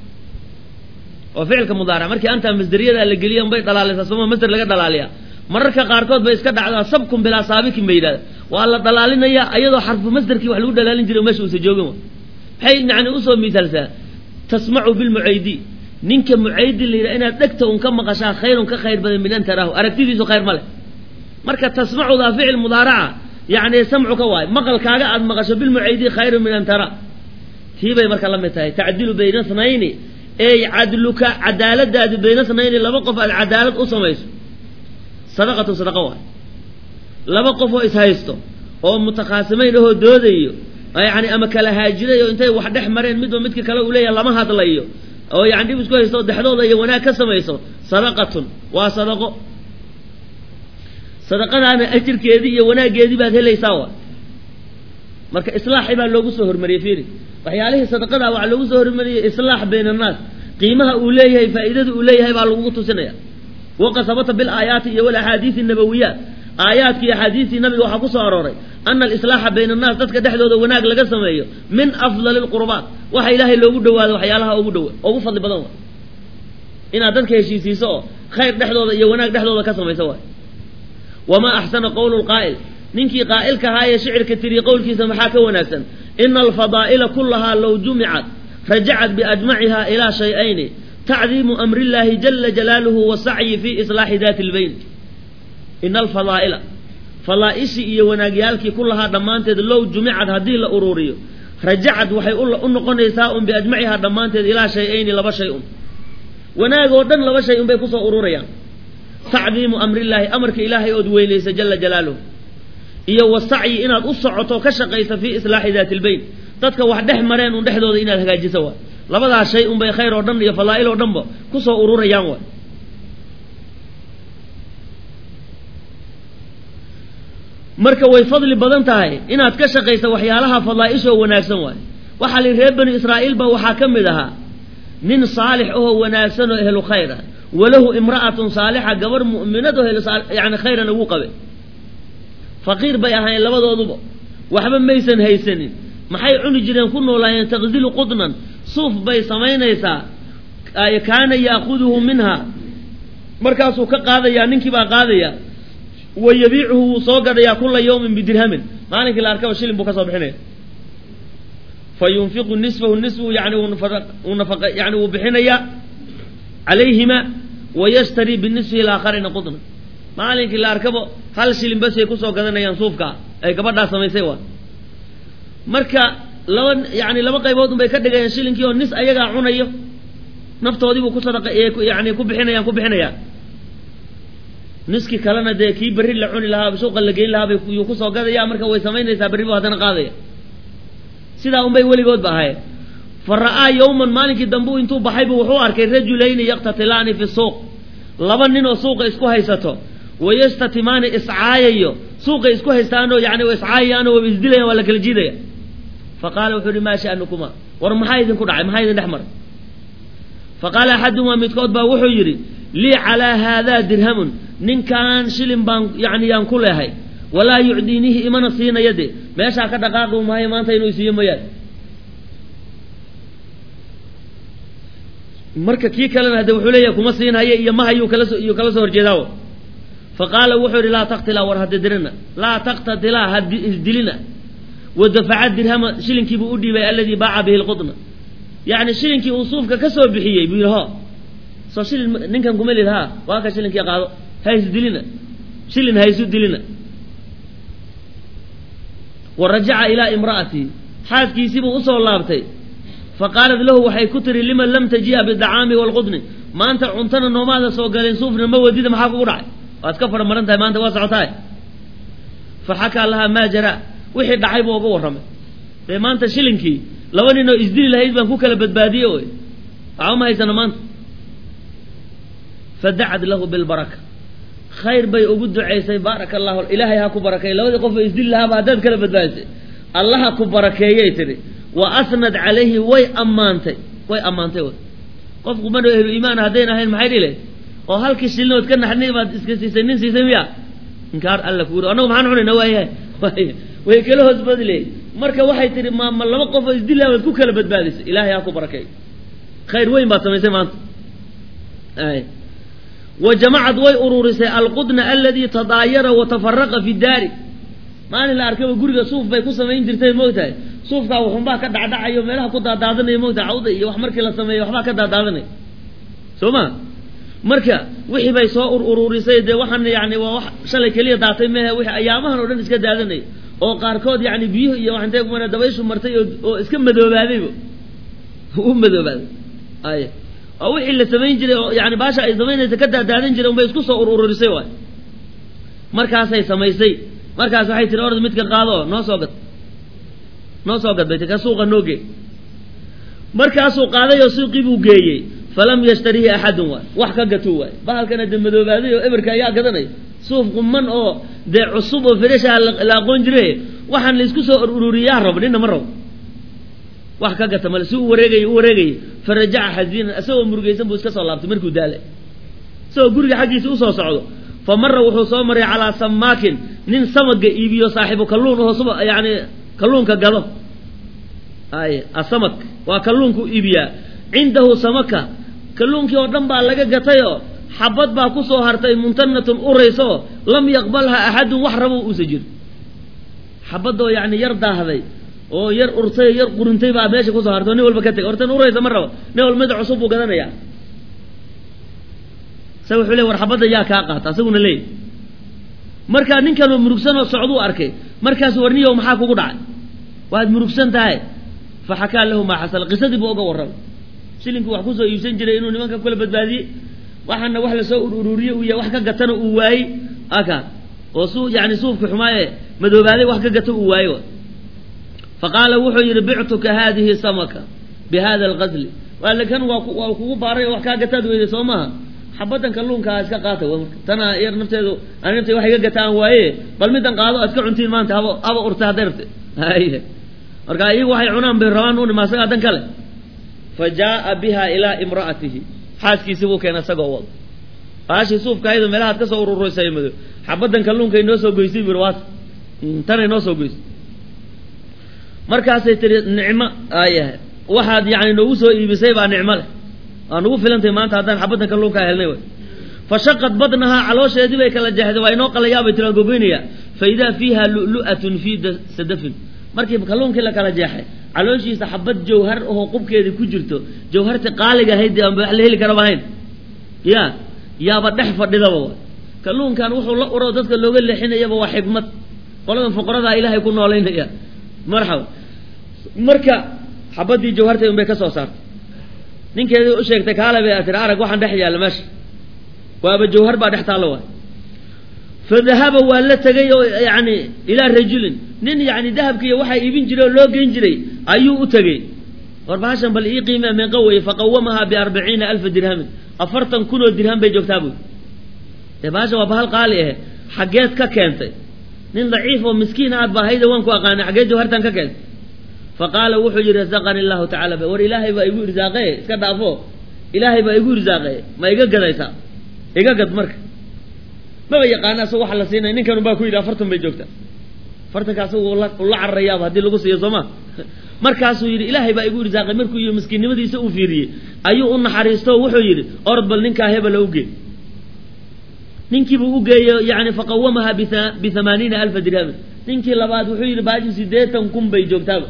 oo ficilka mudaaric markii anta masdariyada la geliyo bay dhalaalaysaa soo masdar laga dhalaaliyaa mararka qaarkood bay iska dhacdaa sabkum bilaa saabikin bay yidhahdaa waa la dhalaalinaya iyadoo xarfu masdarkii wax lagu dhalaalin jiray meesha uusa joogin maxay yani usoo miisaalsaa tasmacu bilmucaydi ninka mucaydi la yidhaha inaad dhegta un ka maqashaa khayrun ka khayr badan min an taraahu aragtidiisu khayr ma leh marka tasmacudaa ficil mudaaraca yani samcuka waay maqalkaaga aad maqasho bilmucaydi khayrun min an tara tii bay marka la mid tahay tacdilu bayna snayni ey cadluka cadaaladaadi bayna snayni laba qof aad cadaalad u samayso sadaqatu sadaqa waay laba qof oo ishaysto oo mutaqaasimayn ahoo doodayo yani ama kala haajiray oo intay wax dhex mareen midba midka kale uu leeyahay lama hadlayo oo yani dhib isku haysto dhexdooda iyo wanaag ka samayso sadaqatun waa sadaqo sadaqadaana ajirkeedii iyo wanaaggeedii baad helaysaa wa marka islaaxi baa loogu soo hormariyey fiiri waxyaalihii sadaqada waxaa loogu soo hormariyey islaax bayna annaas qiimaha uu leeyahay faa'iidada uu leeyahay baa lagugu tusinaya waqad sabata bilaayaati iyo walaxaadiisi nabawiyaat aayaadkii iyo axaadiistii nabiga waxaa ku soo arooray ana alislaaxa bayna annaas dadka dhexdooda wanaag laga sameeyo min afdali alqurbaat waxa ilaahay loogu dhawaado waxyaalaha ugu fadli badan wa inaad dadka heshiisiiso oo khayr dhexdooda iyo wanaag dhexdooda ka samayso waay wamaa axsana qowlu lqaa'il ninkii qaa'ilka ahaa ee shicirka tiriye qowlkiisa maxaa ka wanaagsan ina alfadaa'ila kullahaa low jumicat rajacat biajmaciha ilaa shay-ayni tacdiimu amri illaahi jala jalaaluhu wasacyi fii islaaxi daati lbayn ina alfadaa'ila fadaa'ishii iyo wanaagyaalkii kullahaa dhammaanteed low jumicad haddii la ururiyo rajacad waxay u noqonaysaa un biajmacihaa dhammaanteed ilaa shay-ayni laba shay un wanaag oo dhan laba shay un bay kusoo ururayaan tacdiimu amrillaahi amarka ilaahay ood weynaysa jala jalaaluhu iyo wasacyi inaad u socoto ka shaqaysa fii islaaxi daati lbayn dadka wax dhex mareen un dhexdooda inaad hagaajiso waay labadaas shay un bay khayr oo dhan iyo fadaa'il oo dhanba kusoo ururayaan waay marka way fadli badan tahay inaad ka shaqaysa waxyaalaha fadaa'ishoo wanaagsan waay waxaa li reer bani israa'iil ba waxaa ka mid ahaa nin saalix ahoo wanaagsan oo ehlu khayr ah walahu imra'atun saalixa gabar mu'minad oo yani khayrana wuu qabe faqiir bay ahaayeen labadooduba waxba maysan haysanin maxay cuni jireen ku noolaayeen taqzilu qudnan suuf bay samaynaysaa kaana ya'khuduhu minha markaasuu ka qaadayaa ninkii baa qaadaya wa yabiicuhu wuu soo gadhayaa kula yawmin bidirhamin maalinkii la arkaba shilin buu ka soo bixinaya fa yunfiqu nisfahu nisfu yani yani wuu bixinayaa calayhima wayashtarii binisfihi laakharina qudna maalinkii la arkabo hal shilin basay kusoo gadanayaan suufkaa ay gabadhaa samaysay waa marka laba qaybood un bay ka dhigayaan shilinkii oo nis ayagaa cunayo naftoodiibuu ku sadaqa yani ku bixinayaan niskii kalena dee kii berri la cuni lahaa suuqa la geyn lahaa yuu kusoo gadaya marka way samaynaysaa berri buu haddana qaadaya sidaa unbay weligoodba ahayen fa ra'aa yawman maalinkii dambu intuu baxaybu wuxuu arkay rajulayni yaqtatilaani fi suuq laba nin oo suuqa isku haysato wayastatimaani iscaayayo suuqay isku haystaanoo yani iscaayayaanoo waba isdilayaan waa la kala jiidaya fa qaala wuxuu ihi maa sha'nukuma war maxaa idinku dhacay maxaa idin dhex maray fa qaala axadumaa midkood baa wuxuu yidhi lii calaa haadaa dirhamun ninkaan shilin baan yani yaan ku leehay walaa yucdiinihi imana siinaya de meeshaa ka dhaqaaqi maayo maanta inuu isiiyo mooyaan marka kii kalena hadde wuxuu leeyahay kuma siinhaye iyo mahayuu kala soo horjeedaawo fa qaala wuxuu yidhi laa taqtilaa war hadedirina laa taqtatilaa isdilina wadafaca dirhama shilinkiibuu u dhiibay aladii baaca bihi lqudna yani shilinkii uu suufka ka soo bixiyey buu yidhi ho soo shilin ninkan kuma lid ha waa ka shilinkii qaado ha isdilina shilin ha isu dilina wa rajaca ilaa imra'atii xaaskiisiibuu usoo laabtay fa qaalat lahu waxay ku tiri liman lam taji'a bidacaami waalqudni maanta cuntana noomaada soo galeen suufna ma wadida maxaa kugu dhacay waad ka fara maran tahay maanta waa socotaay fa xakaa lahaa maa jara wixii dhacay buu uga warramay dee maanta shilinkii laba nin oo isdili lahayd baan ku kala badbaadiye oy waxba ma haysana maanta fadacad lahu bilbaraka khayr bay ugu ducaysay baaraka allahu ilaahay ha ku barakeey labadii qof oo isdili lahaaba haddaad kala badbaadisay allaha ku barakeeyay tidhi wa asnad calayhi way ammaantay qofku ma ehlu iimaan haddayn ahayn maxay dhile oo halkii shilinood ka naxnay baad iska siisay nin siisay miya inkaar alla kuuri annagu maxaan cunayna waayahay way kala hoos badilay marka waxay tiri ma laba qof oo isdilaawaad ku kala badbaadisay ilaahay ha ku barakay khayr weyn baad samaysay maanta ay وجمعت way ururisay alqudna alladhi tadaayara wa tafarraqa fi daari maalin la arkay guriga suuf bay ku sameyn jirtay moogtahay suufka wuxuu baa ka dhacdhacayo meelaha ku daadaadanay moogtahay cawda iyo wax markii la sameeyo waxba ka daadaadanay sooma marka wixii bay soo ururisay de waxan yaani waa wax shalay kaliya daatay meeha wixii ayaamahan oo dhan iska daadanay oo qaar kood yaani biyo iyo waxan teeg mana dabayshu martay oo iska madoobaaday oo madoobaaday ay oo wixii la sameyn jiray yaani baasha ay sameynaysa ka daadaadan jiray bay isku soo ururisay waay markaas ay samaysay markaas waxay tiri orod midka qaado noo soo gad bayta ka suuqa nooge markaas uu qaaday oo suuqii buu geeyay falam yashtarihi ahadun wax ka gato waay bahalkana madoobaday oo eberka ayaa gadanay suuf qumman oo de cusub oo firesha la aqoon jiray waxaan la isku soo ururiyaa rabnina ma rabo wax ka gata mal si uu wareegay farajaca hazinan asoo murugaysan buu iska soo laabtay markuu daalay soo guriga xaqiisa u soo socdo famarra wuxuu soo maray ala samaakin nin samaga iibiyo saaxiibo kalluun oo suba yaani kalluunka gado ay asamak waa kalluunku iibiya cindahu samaka kalluunkii oo dhan baa laga gatayo xabad baa ku soo hartay muntanatun urayso lam yaqbalha ahad wax rabo uu sajir xabadoo yaani yar daahday oo yar urtay yar quruntay baa meesha ku soo hartay nin walba ka tagay hortan uraysa ma rabo nin walba mid cusub uu gadanaya saw xulay war xabada yaa ka qaata asaguna leey marka ninkan oo murugsan oo socdo arkay markaas warniyo maxaa kugu dhacay waad murugsan tahay fa xakaa lahu ma xasal qisadii buu uga waran shilinku wax ku soo iibsan jiray inuu nimanka kula badbaadiyay waxana wax la soo ururiyo uu wax ka gatana uu waayay aka oo suu yaani suufka xumaaye madoobaaday wax ka gato uu waayo faqala wuxuu yiri bi'tuka hadhihi samaka bihada alghazl walakin waa kugu baaray wax ka gataad weeyay Soomaha xabadan kalluunka iska qaata tana yar nafteedu anintay wax iga gataan waaye bal midan qaado iska cuntiin maanta haba urta hadarta hayde marka ay waxay cunaan bay rabaan oo maasaga dan kale fajaa biha ila imraatihi xaaskiisa uu keenay asagoo wad baashi suufka ayadu meelaha ka soo ururisay mado xabadan kalluunka inoo soo goysay birwaas tana inoo soo goysay markaas ay tiri nicmo ayahay waxaad yaani noogu soo iibisay baa nicmo leh aan ugu filantay maanta hadaan xabadan kalluunka helnay way fashaqat badnaha caloosheedii bay kala jeexday waa inoo qalayaabay tira gogoynaya fayda fiha lu'lu'atun fi sadafin markii kalluunkii la kala jeexay calooshiisa xabad jawhar oo qubkeedii ku jirto jawharta qaaliga ahayd aan wax la heli karo baahayn yaaba dhex fadhidaba kalluunkan wuxuu la uro dadka looga leexinayaba waa xigmad qoladan fuqarada ilaahay ku nooleynaya marxaba marka xabadii jawharta bay ka soo saartay ninkeedii u sheegtay kaale bay atir arag waxaan dhex yaala meesha waaba jawhar baa dhex taalo waa fadhaba waa la tagay oo yaani ila rajulin nin yaani dahabkiyo waxa iibin jiray oo loo geyn jiray ayuu u tagay warbaashan bal ii qiimo ma qaway faqawamaha bi 40000 dirham 40,000 dirham bay joogtaa buu baasha waa bahal qaali ah xageed ka keentay nin daciif oo miskiin aad baahayda waan ku aqaanay xageed jawhartan ka keentay faqala wuxuu yiri razaqani allah ta'ala war ilaahay baa igu irsaaqay iska dhaafo ilaahay baa igu irsaaqay ma iga gadaysa iga gad marka ma yaqaana soo wax la siinay ninkan baa ku yiri 40 bay joogtaa 40 kaas uu la carrayaab hadii lagu siiyo Soomaa markaas uu yiri ilaahay baa igu irsaaqay markuu iyo miskiinnimadiisa uu fiiriyay ayuu u naxariisto wuxuu yiri orod bal ninka hebel u geey ninkii buu u geeyay yaani faqawamaha bi 80000 dirham ninkii labaad wuxuu yiri baaji 80,000 bay joogtaa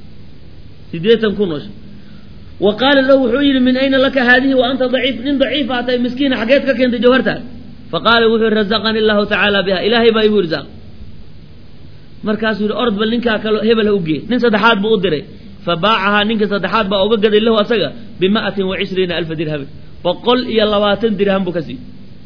80,000 وقال له وحير من أين لك هذه وأنت ضعيف من ضعيف أتى مسكين حقيتك كنت جوهرتها فقال وحير رزقني الله تعالى بها إلهي با يقول رزق مركز الأرض بل ننكا هبل أوجي نن صدحات بقدره فباعها ننك صدحات بأوجد له أسجى 120,000 درهم فقل يا لواتن درهم بكسي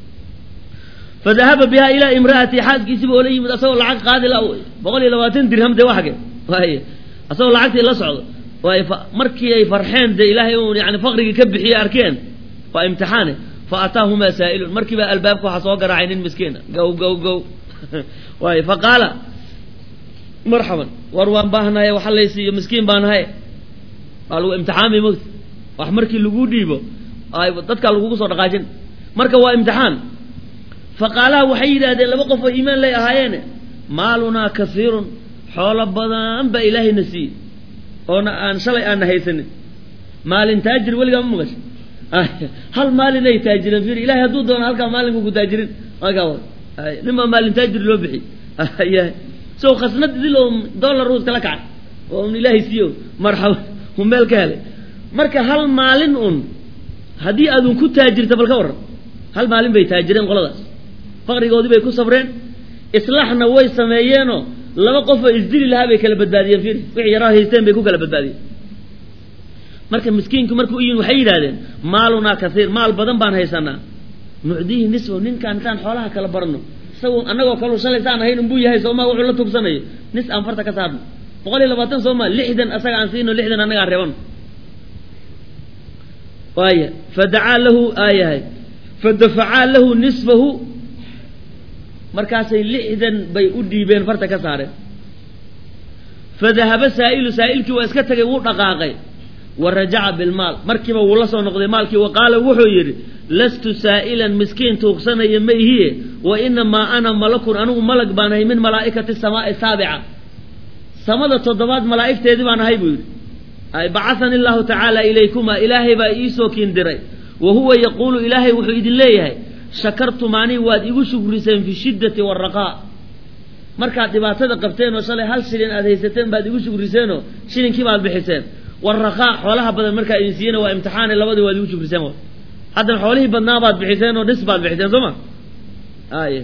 فذهب بها إلى امرأة حاد كيسب ولي من أصول العقد قاضي الأول بقول يا لواتن درهم ده واحد وهي أصول العقد لا صعد markii ay farxeen de ilaahay uu yaani faqriga ka bixiyo arkeen waa imtixaan faataahuma saailun markii ba albaabku waxa soo garaacay nin miskiin go way faqala marhaban warwan baahnaay waxa la isiyo miskiin baanahay qalu imtixaan ay mugd wax markii lagu dhiibo ay dadka lagu soo dhaqaajin marka waa imtixaan faqaalaha waxay yidhaahdeen laba qof oo iimaan lay ahaayeene maalunaa kasiirun xoolo badan baa ilaahayna siiyey oona aan shalay aanna haysanin maalin taajir weligaa ma maqasho hal maalin ay taajireen fiir ilahay hadduu doono halkaa maalinku ku taajirin halkaa ninbaa maalin taajir loo bixi soo khasnad dil oo dollar ruus kala kacay oo un ilaahay siiyo marxaba uu meel ka helay marka hal maalin un haddii aadun ku taajirta bal ka warran hal maalin bay taajireen qoladaas faqrigoodii bay ku sabreen islaaxna way sameeyeenoo laba qof oo isdili lahaa bay kala badbaadiyeen fiir wixii yaraa haysteen bay ku kala badbaadiyeen marka miskiinku markuu u yimid waxay yidhahdeen maalunaa kasiir maal badan baan haysanaa nucdiihi nisfahu ninkaan intaan xoolaha kala barno isagoo annagoo kaleu shalay saan ahayn unbuu yahay soomaa wuxuu la tugsanayo nis aan farta ka saarno 120 soomaa 60 asaga aan siino 60 annaga aan reebano waaya fadacaa lahu aayahay fadafacaa lahu nisfahu markaasay 60 bay u dhiibeen farta ka saareen fadahaba saa'ilkii waa iska tagay wuu dhaqaaqay warajaca bilmaal markiiba wuu la soo noqday maalkii wa qaala wuxuu yidhi lastu saa'ilan miskiin tuugsanaya ma ihiye wa inamaa ana malakun anigu malag baan ahay min malaa'ikati samaa'i saabica samada 7 malaa'igteedii baan ahay buu yidhi ay bacahani allahu tacaala ilaykuma ilaahay baa iisoo kiin diray wa huwa yaquulu ilaahay wuxuu idin leeyahay shakartumaanii waad igu shukriseen fi shiddati waraqaa markaad dhibaatada qabteen oo shalay hal shilin aad haysateen baad igu shukriseenoo shilinkii baad bixiseen waraqaa xoolaha badan markaa idin siiyena waa imtixaane labadii waad igu shukriseen haddana xoolihii badnaa baad bixiseen oo dhis baad bixiseen soo ma aye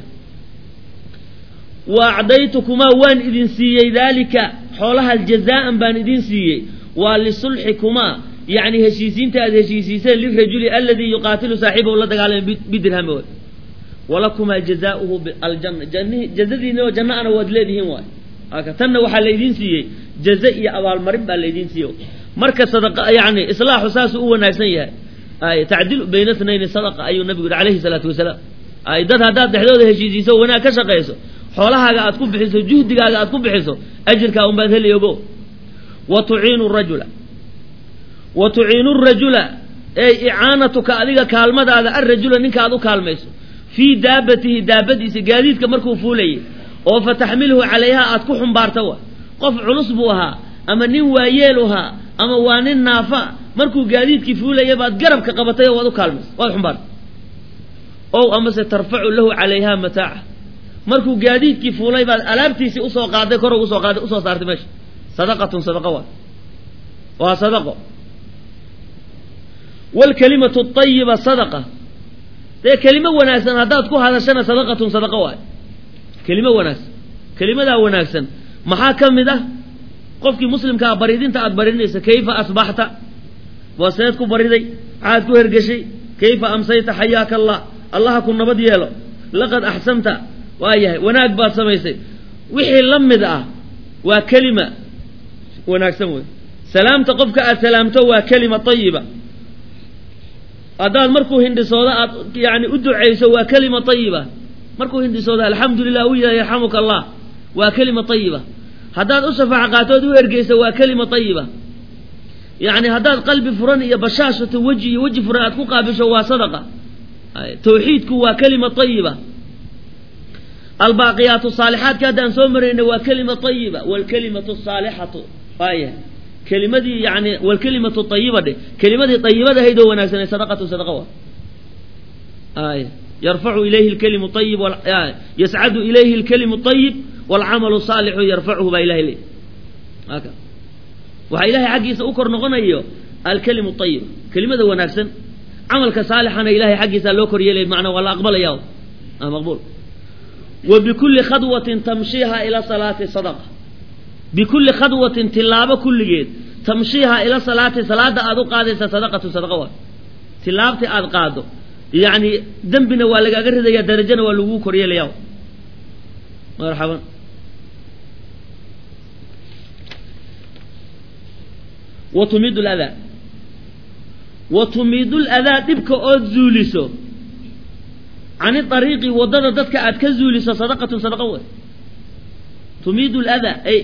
wa acdaytukumaa waan idin siiyey daalika xoolahaas jazaa'an baan idin siiyey waa lisulxikumaa yacni heshiisiinta aad heshiisiiseen lirajuli aladii yuqaatilu saaxibahu la dagaalamay bidirhami waay walakumaa jazaauhu aljanna jazadiina oo jannaana waad leedihiin waay aka tanna waxaa laydin siiyey jaza iyo abaalmarin baa laydin siiyey marka sadaqa yani islaaxu saasuu u wanaagsan yahay ay tacdilu bayna ithnayni sadaqa ayuu nabigu yihi calayhi salaatu wasalaam ay dad haddaad dhexdooda heshiisiiso wanaag ka shaqayso xoolahaaga aad ku bixiso juhdigaaga aad ku bixiso ajirkaa unbaad heli ogo wa tuciinu rajula ey icaanatuka adiga kaalmadaada arrajula ninka aad u kaalmayso fii daabatihi daabadiisa gaadiidka markuu fuulayay oo fataxmiluhu calayha aad ku xumbaarta wa qof culus buu ahaa ama nin waayeel ahaa ama waa nin naafa markuu gaadiidkii fuulaya baad garabka qabatay oo waad u kaalmaysa waad xumbaarta ow amase tarfacu lahu calayha mataaca markuu gaadiidkii fuulay baad alaabtiisii usoo qaaday kor usoo qaaday usoo saartay meesha sadaqatun sadaqa waa sadaqo waalkalimatu ayiba sadaqa dee kelimo wanaagsan haddaad ku hadashana sadaqatun sadaqa waay kelimo wanaagsan kelimadaa wanaagsan maxaa ka mid ah qofkii muslimkaa baridinta aad barinaysa kayfa asbaxta waa seed ku bariday maxaad ku hergeshay kayfa amsayta xayaaka allah allaha ku nabad yeelo laqad axsanta waa yahay wanaag baad samaysay wixii la mid ah waa kelima wanaagsan wey salaamta qofka aad salaamto waa kelima ayiba haddaad markuu hindhisooda aad yani u ducayso waa kelima ayiba markuu hindhisooda alxamdulilah u yahay yarxamuka allah waa kelima ayiba haddaad u shafaac qaatood u ergeyso waa kelima ayiba yani haddaad qalbi furan iyo bashaashata weji iyo weji furan aad ku qaabisho waa sadaqa tawxiidku waa kelima ayiba albaaqiyaatu saalixaadka haddaan soo marayna waa kelima ayiba waalkalimatu saalixatu waaya kelimadii yani waalkalimatu ayiba dhe kelimadii ayibada ahayd oo wanaagsanay sadaqatu sadaqa waa aya yarfacu ilayhi lkalimu ayib yascadu ilayhi lkalimu ayib waalcamalu saalixu yarfacuhu baa ilahay leey aka waxaa ilahay xaggiisa u kor noqonayo alkalimu ayib kelimada wanaagsan camalka saalixana ilahay xaggiisa loo kor yeelay macnaa waa la aqbalaya maqbuul wa bikulli khadwatin tamshiiha ila salaati sadaqa bikulli khadwatin tilaabo kulligeed tamshiiha ila salaati salaada aad u qaadaysa sadaqatu sadaqa waa tilaabta aad qaado yani dembina waa lagaaga ridaya darajana waa lagu koryeelaya marxaban watumiidu ladaa dhibka ood zuuliso cani ariiqi wadada dadka aad ka zuuliso sadaqatun sadaqa wey tumiidu ladaa ay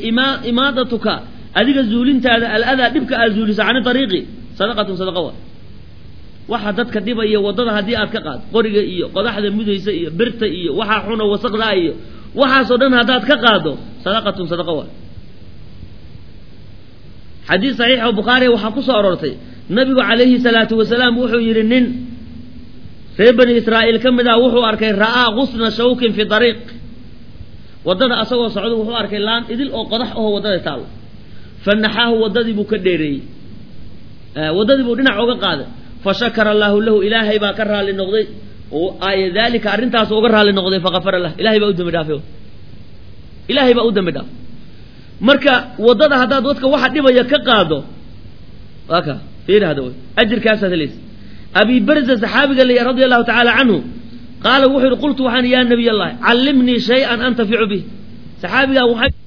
imaadatuka adiga zuulintaada aladaa dhibka aad zuuliso cani ariiqi sadaqatun sadaqa wey waxa dadka dhibaya wadada hadii aad ka qaad qoriga iyo qodaxda mudaysa iyo birta iyo waxa xuna wasaqda iyo waxa soo dhan hadaad ka qaado sadaqatun sadaqa waa xadiis sahih oo bukhari waxa ku soo aroortay nabigu calayhi salaatu wasalaam wuxuu yiri nin reer bani israa'iil kamida wuxuu arkay raa qusna shawkin fi tariiq wadada asagoo socdo wuxuu arkay laan idil oo qodax oo wadada taal fanaxahu wadadii buu ka dheereeyay wadadii buu dhinac uga qaaday fashakara Allahu lahu ilaahay baa ka raali noqday oo ayadalika arintaas uga raali noqday faqafara lah ilaahay baa u dambi dhaafay ilaahay baa u dambi dhaafay marka wadada hadaad dadka waxa dhibaya ka qaado waka fiir hada way ajirkaas hadalis abi barza saxaabiga li radiyallahu ta'ala anhu qala wuxuu qultu waxaan ya nabiy allah allimni shay'an antafi'u bih saxaabiga waxa